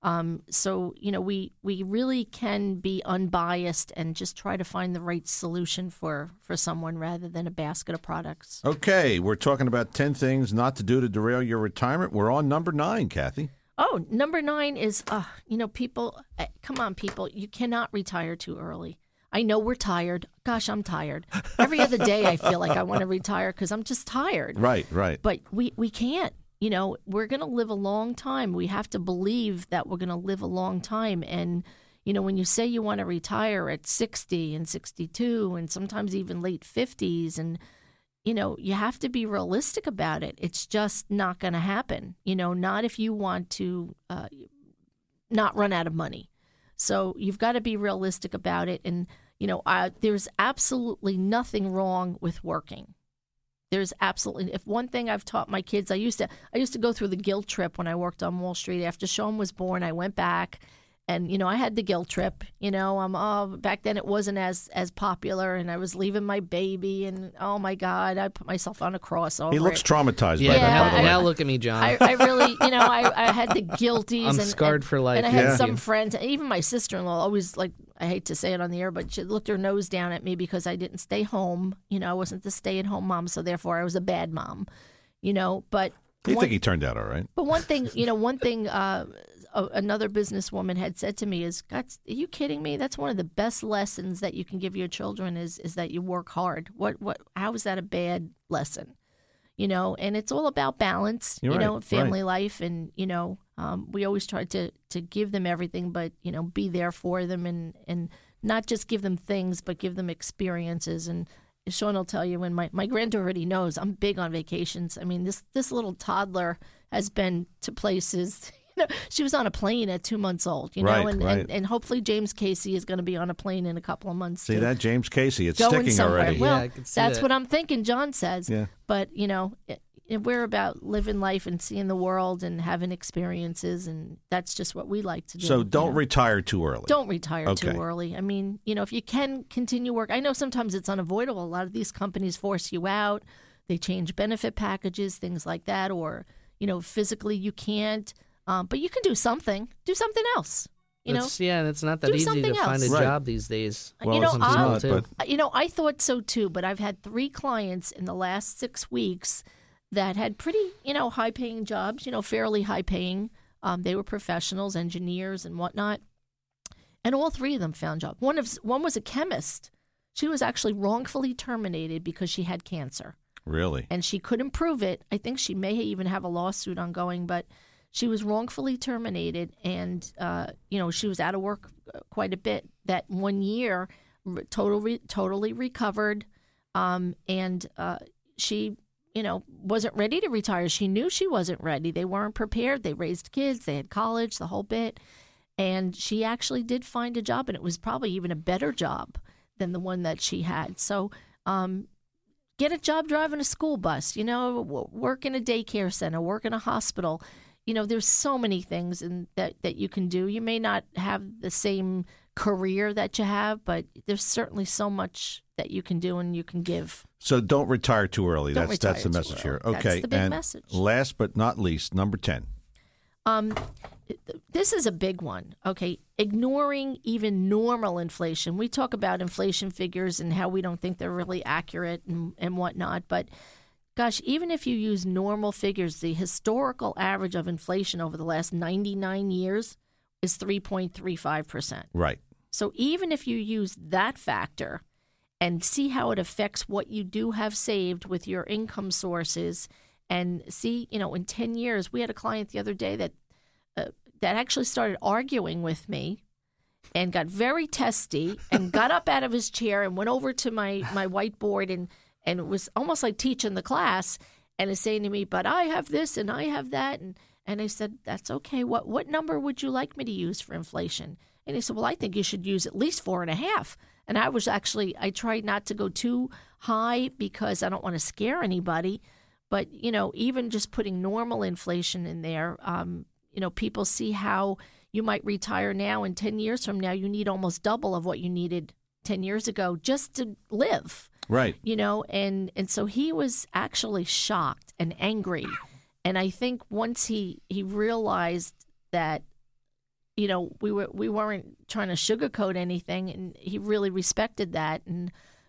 Um, so, you know, we, we really can be unbiased and just try to find the right solution for, for someone rather than a basket of products. Okay, we're talking about ten things not to do to derail your retirement. We're on number nine, Kathy. Oh, number nine is, uh, you know, people, uh, come on, people, you cannot retire too early. I know we're tired. Gosh, I'm tired. Every other day I feel like I want to retire because I'm just tired. Right, right. But we, we can't. You know, we're going to live a long time. We have to believe that we're going to live a long time. And, you know, when you say you want to retire at sixty and sixty-two and sometimes even late fifties, and, you know, you have to be realistic about it. It's just not going to happen. You know, not if you want to uh, not run out of money. So you've got to be realistic about it. And, you know, uh, there's absolutely nothing wrong with working. There's absolutely, if one thing I've taught my kids, I used to, I used to go through the guilt trip when I worked on Wall Street. After Sean was born, I went back, and you know, I had the guilt trip. You know, I'm oh, back then it wasn't as as popular, and I was leaving my baby, and oh my God, I put myself on a cross over He looks it. traumatized Yeah, by that. By the way. now look at me, John. I, I really, you know, I, I had the guilties. I'm and, scarred and, for life. And I had Yeah. some friends, even my sister-in-law, always like, I hate to say it on the air, but she looked her nose down at me because I didn't stay home. You know, I wasn't the stay-at-home mom, so therefore I was a bad mom. You know, but You one, think he turned out all right? but one thing, you know, one thing uh, a, another businesswoman had said to me is, God, are you kidding me? That's one of the best lessons that you can give your children is is that you work hard. What what? How is that a bad lesson? You know, and it's all about balance. You're you know, right, family right. life, and you know, um, we always try to to give them everything, but you know, be there for them, and and not just give them things, but give them experiences. And Sean will tell you, when my, my granddaughter already knows, I'm big on vacations. I mean, this this little toddler has been to places. You know, she was on a plane at two months old, you know, Right, and, right. and, and hopefully James Casey is going to be on a plane in a couple of months. See too. that, James Casey? It's Going sticking somewhere. already. Well, Yeah, I can see that's that. what I'm thinking, John says. Yeah. But, you know, it, it, we're about living life and seeing the world and having experiences, and that's just what we like to do. So you don't know? retire too early. Don't retire Okay. too early. I mean, you know, if you can continue work, I know sometimes it's unavoidable. A lot of these companies force you out. They change benefit packages, things like that, or, you know, physically you can't. Um, but you can do something. Do something else. You know, That's- yeah, it's not that do easy to something find a else. Right. job these days. Well, you know, sometimes I'll- not, too. but You know, I thought so too, but I've had three clients in the last six weeks that had pretty, you know, high paying jobs, you know, fairly high paying. Um, they were professionals, engineers and whatnot. And all three of them found jobs. One of one was a chemist. She was actually wrongfully terminated because she had cancer really. and she couldn't prove it. I think she may even have a lawsuit ongoing, but she was wrongfully terminated, and uh, you know, she was out of work quite a bit. That one year, re- totally totally recovered, um, and uh, she, you know, wasn't ready to retire. She knew she wasn't ready. They weren't prepared. They raised kids. They had college, the whole bit, and she actually did find a job, and it was probably even a better job than the one that she had. So. Um, Get a job driving a school bus, you know, w- work in a daycare center, work in a hospital. You know, there's so many things in, that, that you can do. You may not have the same career that you have, but there's certainly so much that you can do and you can give. So don't retire too early. Don't that's that's the retire too message here. early. Okay. That's the big and message. last but not least, number ten. Um, this is a big one, okay? Ignoring even normal inflation. We talk about inflation figures and how we don't think they're really accurate and, and whatnot, but gosh, even if you use normal figures, the historical average of inflation over the last ninety-nine years is three point three five percent. Right. So even if you use that factor and see how it affects what you do have saved with your income sources, and see, you know, in ten years, we had a client the other day that uh, that actually started arguing with me and got very testy and got up out of his chair and went over to my, my whiteboard and, and it was almost like teaching the class and is saying to me, but I have this and I have that. And, and I said, that's okay. What, what number would you like me to use for inflation? And he said, well, I think you should use at least four and a half. And I was actually, I tried not to go too high because I don't want to scare anybody. But, you know, even just putting normal inflation in there, um, you know, people see how you might retire now and ten years from now, you need almost double of what you needed ten years ago just to live. Right. You know, and, and so he was actually shocked and angry. And I think once he, he realized that you know, we were we weren't trying to sugarcoat anything, and he really respected that. And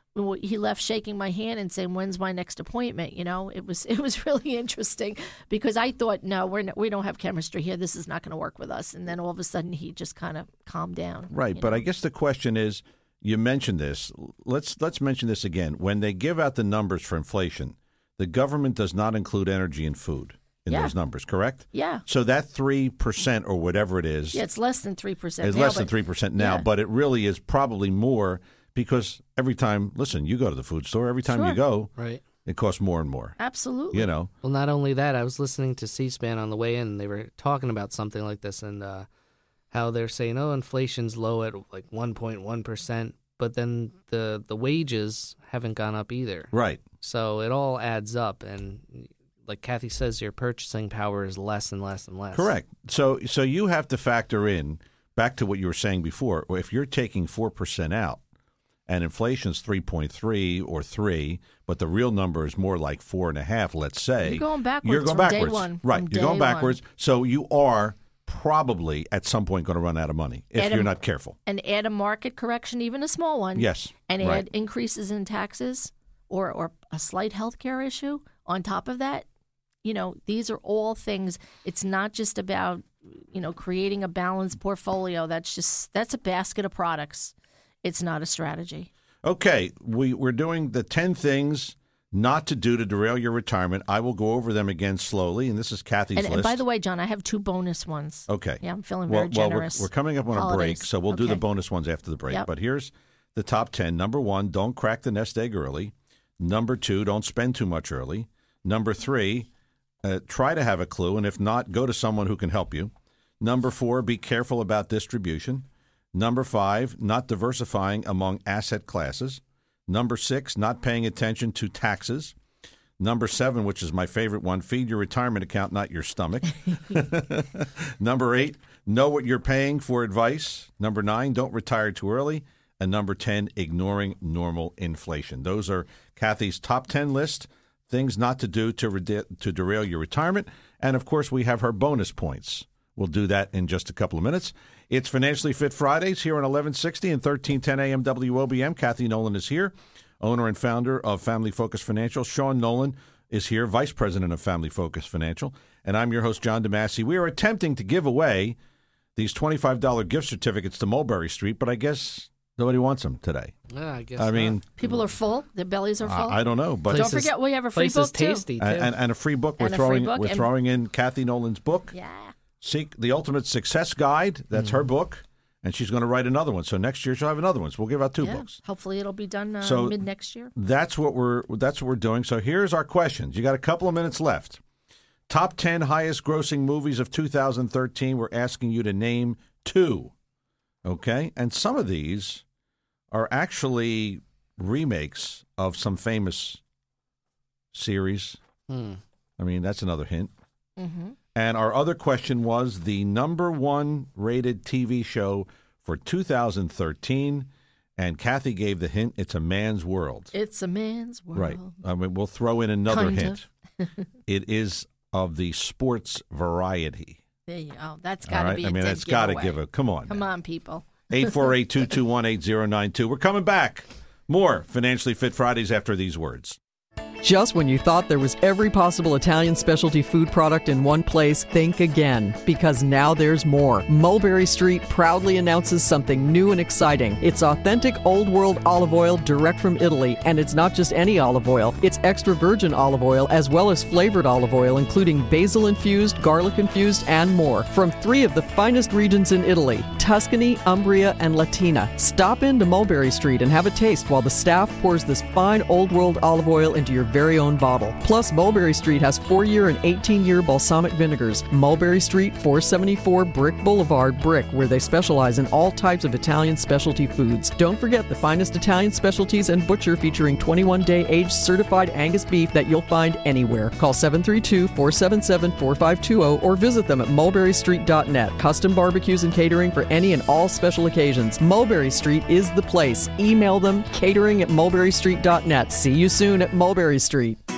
he left shaking my hand and saying, "When's my next appointment?" You know, it was it was really interesting because I thought, no, we're not, we don't have chemistry here. This is not going to work with us. And then all of a sudden, he just kind of calmed down. Right, but know? I guess the question is, you mentioned this. Let's let's mention this again. When they give out the numbers for inflation, the government does not include energy and food in yeah. those numbers, correct? Yeah. So that three percent or whatever it is. Yeah, it's less than three percent It's now, less but, than three percent now, yeah. but it really is probably more because every time, listen, you go to the food store, every time Sure. you go, Right. it costs more and more. Absolutely. You know? Well, not only that, I was listening to C-SPAN on the way in, and they were talking about something like this and uh, how they're saying, oh, inflation's low at like one point one percent, but then the, the wages haven't gone up either. Right. So it all adds up, and like Kathy says, your purchasing power is less and less and less. Correct. So so you have to factor in, back to what you were saying before, if you're taking four percent out and inflation's three point three or three, but the real number is more like four and a half, let's say. You're going backwards You're going from backwards. day one. Right. From You're day going backwards. one. So you are probably at some point going to run out of money if Add you're a- not careful. And add a market correction, even a small one. Yes. And add right. increases in taxes or, or a slight health care issue on top of that. You know, these are all things. It's not just about, you know, creating a balanced portfolio. That's just, that's a basket of products. It's not a strategy. Okay, we, we're doing the ten things not to do to derail your retirement. I will go over them again slowly, and this is Kathy's And, list. and by the way, John, I have two bonus ones. Okay. Yeah, I'm feeling well, very well, generous. We're, we're coming up on a break, Holidays. so we'll do the Okay. bonus ones after the break. Yep. But here's the top ten. Number one, don't crack the nest egg early. Number two, don't spend too much early. Number three, uh, try to have a clue, and if not, go to someone who can help you. Number four, be careful about distribution. Number five, not diversifying among asset classes. Number six, not paying attention to taxes. Number seven, which is my favorite one, feed your retirement account, not your stomach. Number eight, know what you're paying for advice. Number nine, don't retire too early. And number ten, ignoring normal inflation. Those are Kathy's top ten list, things not to do to, re- to derail your retirement. And, of course, we have her bonus points. We'll do that in just a couple of minutes. It's Financially Fit Fridays here on eleven sixty and thirteen ten A M W O B M. Kathy Nolan is here, owner and founder of Family Focus Financial. Sean Nolan is here, vice president of Family Focus Financial. And I'm your host, John DeMasi. We are attempting to give away these twenty-five dollars gift certificates to Mulberry Street, but I guess nobody wants them today. Yeah, I guess I not. mean, People are full. Their bellies are full. I, I don't know, but Don't forget, we have a free place book, is too. tasty, too. and, and, and a free book. We're And a free throwing book we're and- throwing in Kathy Nolan's book. Yeah. Seek the Ultimate Success Guide. That's her book, and she's going to write another one. So next year she'll have another one. So we'll give out two Yeah. books. Hopefully it'll be done uh, So- mid next year. That's what we're that's what we're doing. So here's our questions. You got a couple of minutes left. Top ten highest grossing movies of two thousand thirteen. We're asking you to name two. Okay? And some of these are actually remakes of some famous series. Hmm. I mean, that's another hint. Mm-hmm. And our other question was the number one rated T V show for two thousand thirteen. And Kathy gave the hint, it's A Man's World. It's a man's world. Right. I mean, we'll throw in another Kind hint. It is of the sports variety. There you go. That's All got to right? be I a mean, dead that's got to giveaway. give a, come on. Come on, people. eight four eight, two two one, eight zero nine two. We're coming back. More Financially Fit Fridays after these words. Just when you thought there was every possible Italian specialty food product in one place, think again, because now there's more. Mulberry Street proudly announces something new and exciting. It's authentic Old World olive oil direct from Italy, and it's not just any olive oil. It's extra virgin olive oil as well as flavored olive oil, including basil-infused, garlic-infused, and more. From three of the finest regions in Italy, Tuscany, Umbria, and Latina. Stop into Mulberry Street and have a taste while the staff pours this fine Old World olive oil into your very own bottle. Plus, Mulberry Street has four-year and eighteen-year balsamic vinegars. Mulberry Street, four seventy-four Brick Boulevard, Brick, where they specialize in all types of Italian specialty foods. Don't forget the finest Italian specialties and butcher featuring twenty-one day aged certified Angus beef that you'll find anywhere. Call seven three two, four seven seven, four five two zero or visit them at mulberry street dot net. Custom barbecues and catering for any and all special occasions. Mulberry Street is the place. Email them catering at mulberry street dot net. See you soon at Mulberry Street. Give your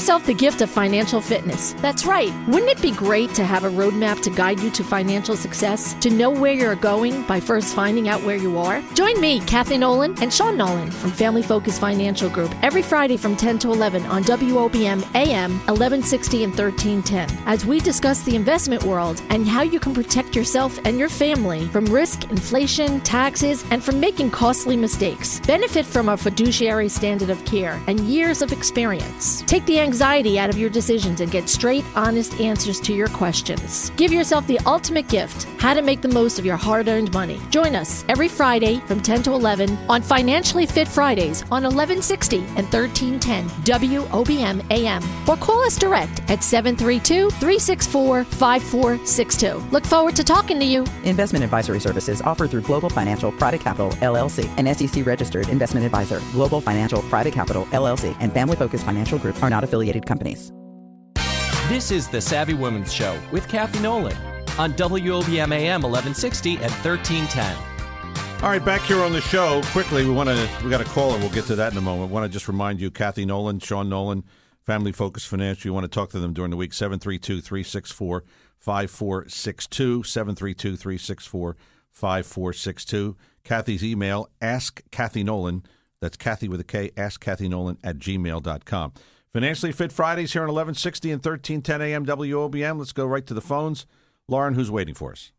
yourself the gift of financial fitness. That's right. Wouldn't it be great to have a roadmap to guide you to financial success, to know where you're going by first finding out where you are? Join me, Kathy Nolan, and Sean Nolan from Family Focus Financial Group every Friday from ten to eleven on W O B M A M eleven sixty and thirteen ten as we discuss the investment world and how you can protect yourself and your family from risk, inflation, taxes, and from making costly mistakes. Benefit from a fiduciary standard of care and years of experience. Take the anxiety out of your decisions and get straight, honest answers to your questions. Give yourself the ultimate gift, how to make the most of your hard-earned money. Join us every Friday from ten to eleven on Financially Fit Fridays on eleven sixty and thirteen ten W O B M A M, or call us direct at seven three two, three six four, five four six two. Look forward to talking to you. Investment advisory services offered through Global Financial Private Capital, L L C, an S E C-registered investment advisor. Global Financial Private Capital, L L C, and Family Focus Financial Group are not affiliated companies. This is the Savvy Women's Show with Kathy Nolan on W O B M A M eleven sixty and thirteen ten. All right, back here on the show, quickly, we want to we got a caller. We'll get to that in a moment. Want to just remind you, Kathy Nolan, Sean Nolan, Family Focus Financial. You want to talk to them during the week, seven three two, three six four, five four six two, seven three two, three six four, five four six two. Kathy's email, ask Kathy Nolan, that's Kathy with a K, ask Kathy Nolan at gmail dot com. Financially Fit Fridays here on eleven sixty and thirteen ten A M W O B M. Let's go right to the phones. Lauren, who's waiting for us?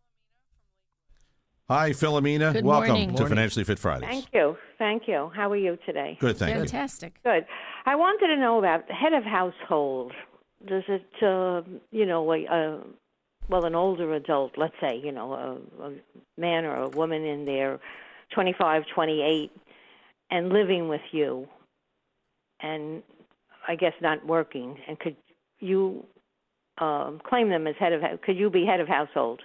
Hi, Philomena. Good Welcome morning. to Morning. Financially Fit Fridays. Thank you. Thank you. How are you today? Good, thank you. Fantastic. Good. I wanted to know about head of household. Does it, uh, you know, a, a, well, an older adult, let's say, you know, a, a man or a woman in their twenty-five, twenty-eight, and living with you, and I guess not working, and could you um, claim them as head of, could you be head of household?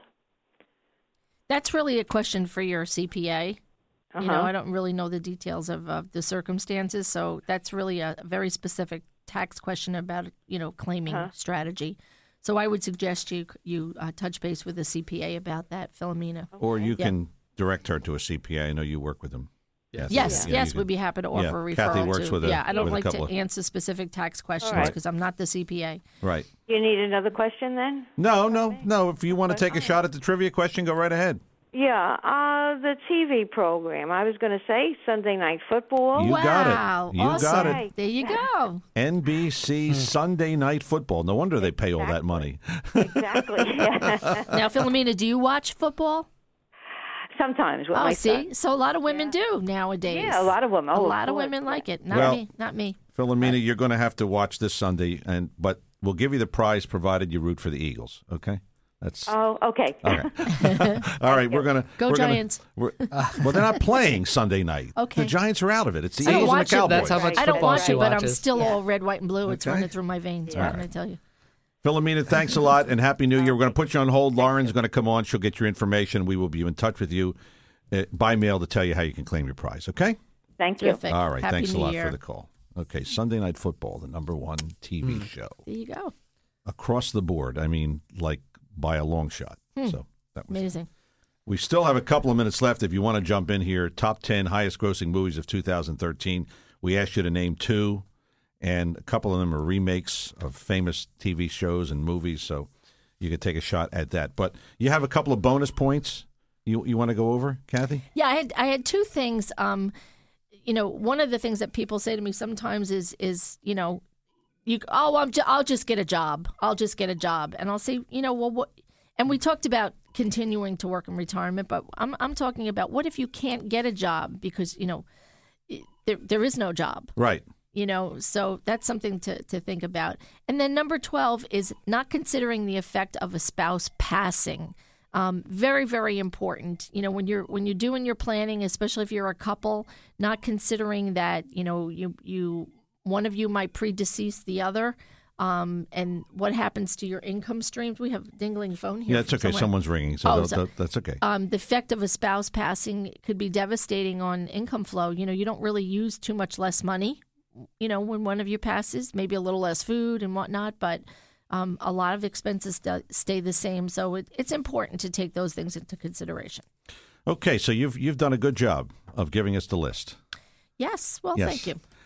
That's really a question for your C P A. Uh-huh. You know, I don't really know the details of, of the circumstances, so that's really a very specific tax question about, you know, claiming Uh-huh. strategy. So I would suggest you you uh, touch base with the C P A about that, Philomena. Or you Yeah. can direct her to a C P A. I know you work with them. Yes, Yeah, yes, you we'd can- be happy to offer yeah, a referral. Kathy works to, with a- yeah, I don't with a like to couple of- answer specific tax questions right. because I'm not the C P A. Right. You need another question then? No, no, no. If you want to take a shot at the trivia question, go right ahead. Yeah, uh, the T V program. I was going to say Sunday Night Football. You got wow, it. You awesome. got it. There you go. N B C Sunday Night Football. No wonder they pay all that money. Exactly. Yeah. Now, Philomena, do you watch football? Sometimes. With Oh, my see, son. so a lot of women do nowadays. Yeah, a lot of women. a Oh, lot of course. women like it. Not Well- me. Not me. Philomena, you're going to have to watch this Sunday, and but we'll give you the prize provided you root for the Eagles. Okay. That's Oh, okay. okay. All right, we're gonna Go we're Giants. Gonna, we're, well, they're not playing Sunday night. Okay. The Giants are out of it. It's the I don't Eagles and the watch it. Cowboys. That's how much I don't football watch she it, but I'm watches. still all red, white, and blue. It's Okay. running through my veins. What can I tell you? Philomena, thanks a lot, and Happy New Year. We're going to put you on hold. Lauren's going to come on. She'll get your information. We will be in touch with you uh, by mail to tell you how you can claim your prize, okay? Thank you. Terrific. All right, Happy thanks New a lot Year. for the call. Okay, Sunday Night Football, the number one T V show. There you go. Across the board, I mean, like by a long shot. Hmm. So that was Amazing. We still have a couple of minutes left if you want to jump in here. Top ten highest grossing movies of two thousand thirteen. We asked you to name two, and a couple of them are remakes of famous T V shows and movies, so you could take a shot at that. But you have a couple of bonus points you you want to go over, Kathy? Yeah, I had I had two things. Um, you know, one of the things that people say to me sometimes is is you know, you oh I'm ju- I'll just get a job. I'll just get a job, and I'll say you know well what. And we talked about continuing to work in retirement, but I'm I'm talking about what if you can't get a job because you know there there is no job. Right. You know, so that's something to, to think about. And then number twelve is not considering the effect of a spouse passing. Um, very, very important. You know, when you're when you're doing your planning, especially if you're a couple, not considering that, you know, you you one of you might predecease the other. Um, and what happens to your income streams? We have a dingling phone here. Yeah, it's from okay. somewhere. Someone's ringing, so, Oh, that, so- that- that's okay. Um, the effect of a spouse passing could be devastating on income flow. You know, you don't really use too much less money, you know, when one of you passes, maybe a little less food and whatnot, but um, a lot of expenses st- stay the same. So it, it's important to take those things into consideration. Okay, so you've you've done a good job of giving us the list. Yes. Well, Yes. thank you.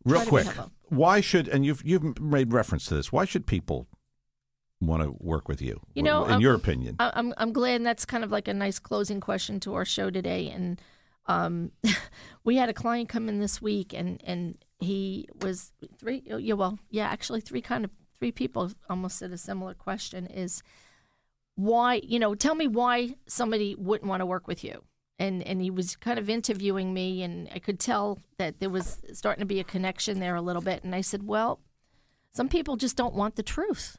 Real Try to quick, be helpful. why should, and you've you've made reference to this, why should people want to work with you, You know, in um, your opinion? I- I'm I'm glad, and that's kind of like a nice closing question to our show today. And um, we had a client come in this week, and, and he was three. Yeah, well, yeah, actually, three kind of three people almost said a similar question: is why, you know, tell me why somebody wouldn't want to work with you. And and he was kind of interviewing me, and I could tell that there was starting to be a connection there a little bit. And I said, well, some people just don't want the truth.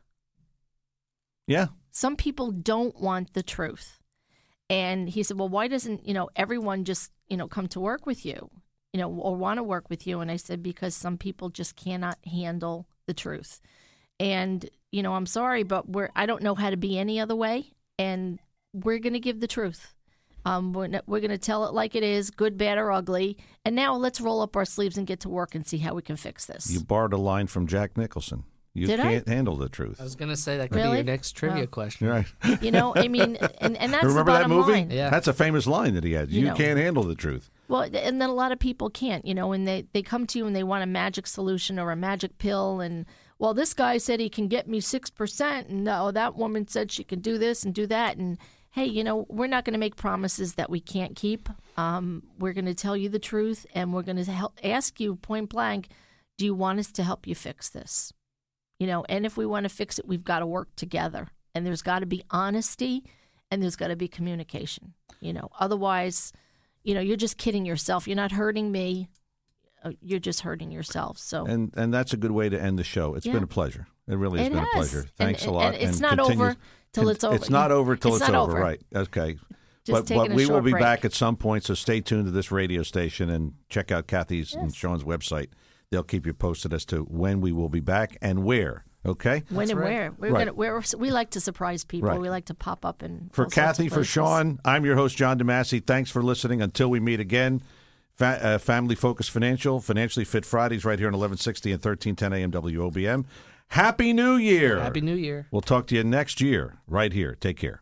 Yeah. Some people don't want the truth. And he said, well, why doesn't, you know, everyone just, you know, come to work with you, you know, or want to work with you? And I said, because some people just cannot handle the truth. And, you know, I'm sorry, but we're, I don't know how to be any other way. And we're going to give the truth. Um, we're, not, we're going to tell it like it is, good, bad, or ugly. And now let's roll up our sleeves and get to work and see how we can fix this. You borrowed a line from Jack Nicholson. You Did can't I? handle the truth. I was going to say that could Really? be your next trivia Well, question. Right. You know, I mean, and, and that's Remember the that bottom movie? line. Yeah. That's a famous line that he had. You, You know. can't handle the truth. Well, and then a lot of people can't, you know, and they, they come to you and they want a magic solution or a magic pill. And, well, this guy said he can get me six percent. And, oh, that woman said she can do this and do that. And, hey, you know, we're not going to make promises that we can't keep. Um, we're going to tell you the truth, and we're going to help ask you point blank, do you want us to help you fix this? You know, and if we want to fix it, we've got to work together. And there's got to be honesty, and there's got to be communication. You know, otherwise, you know, you're just kidding yourself. You're not hurting me. Uh, You're just hurting yourself. So, And and that's a good way to end the show. It's Yeah. been a pleasure. It really has It been a has. pleasure. And- Thanks a and- lot. and it's And not continue- over till it's over. It's not over till It's it's, not over. over. Right. Okay. Just but taking but a we will short be break. back at some point, so stay tuned to this radio station and check out Kathy's and Yes. Sean's website. They'll keep you posted as to when we will be back and where. Okay? when and right. where we're Right. gonna we're, we like to surprise people. Right. We like to pop up and For Kathy, for Sean, I'm your host, John DeMasi. Thanks for listening. Until we meet again, Fa- uh, Family Focus Financial, Financially Fit Fridays right here on eleven sixty and thirteen ten a.m. W O B M. Happy New Year. Happy New Year. We'll talk to you next year right here. Take care.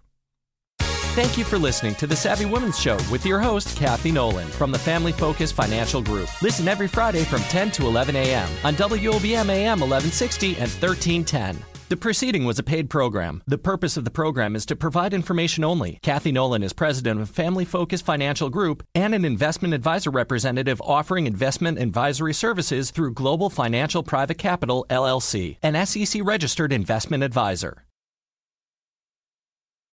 Thank you for listening to the Savvy Women's Show with your host, Kathy Nolan from the Family Focus Financial Group. Listen every Friday from ten to eleven a.m. on W O B M A M eleven sixty and thirteen ten. The preceding was a paid program. The purpose of the program is to provide information only. Kathy Nolan is president of Family Focus Financial Group and an investment advisor representative offering investment advisory services through Global Financial Private Capital, L L C, an S E C registered investment advisor.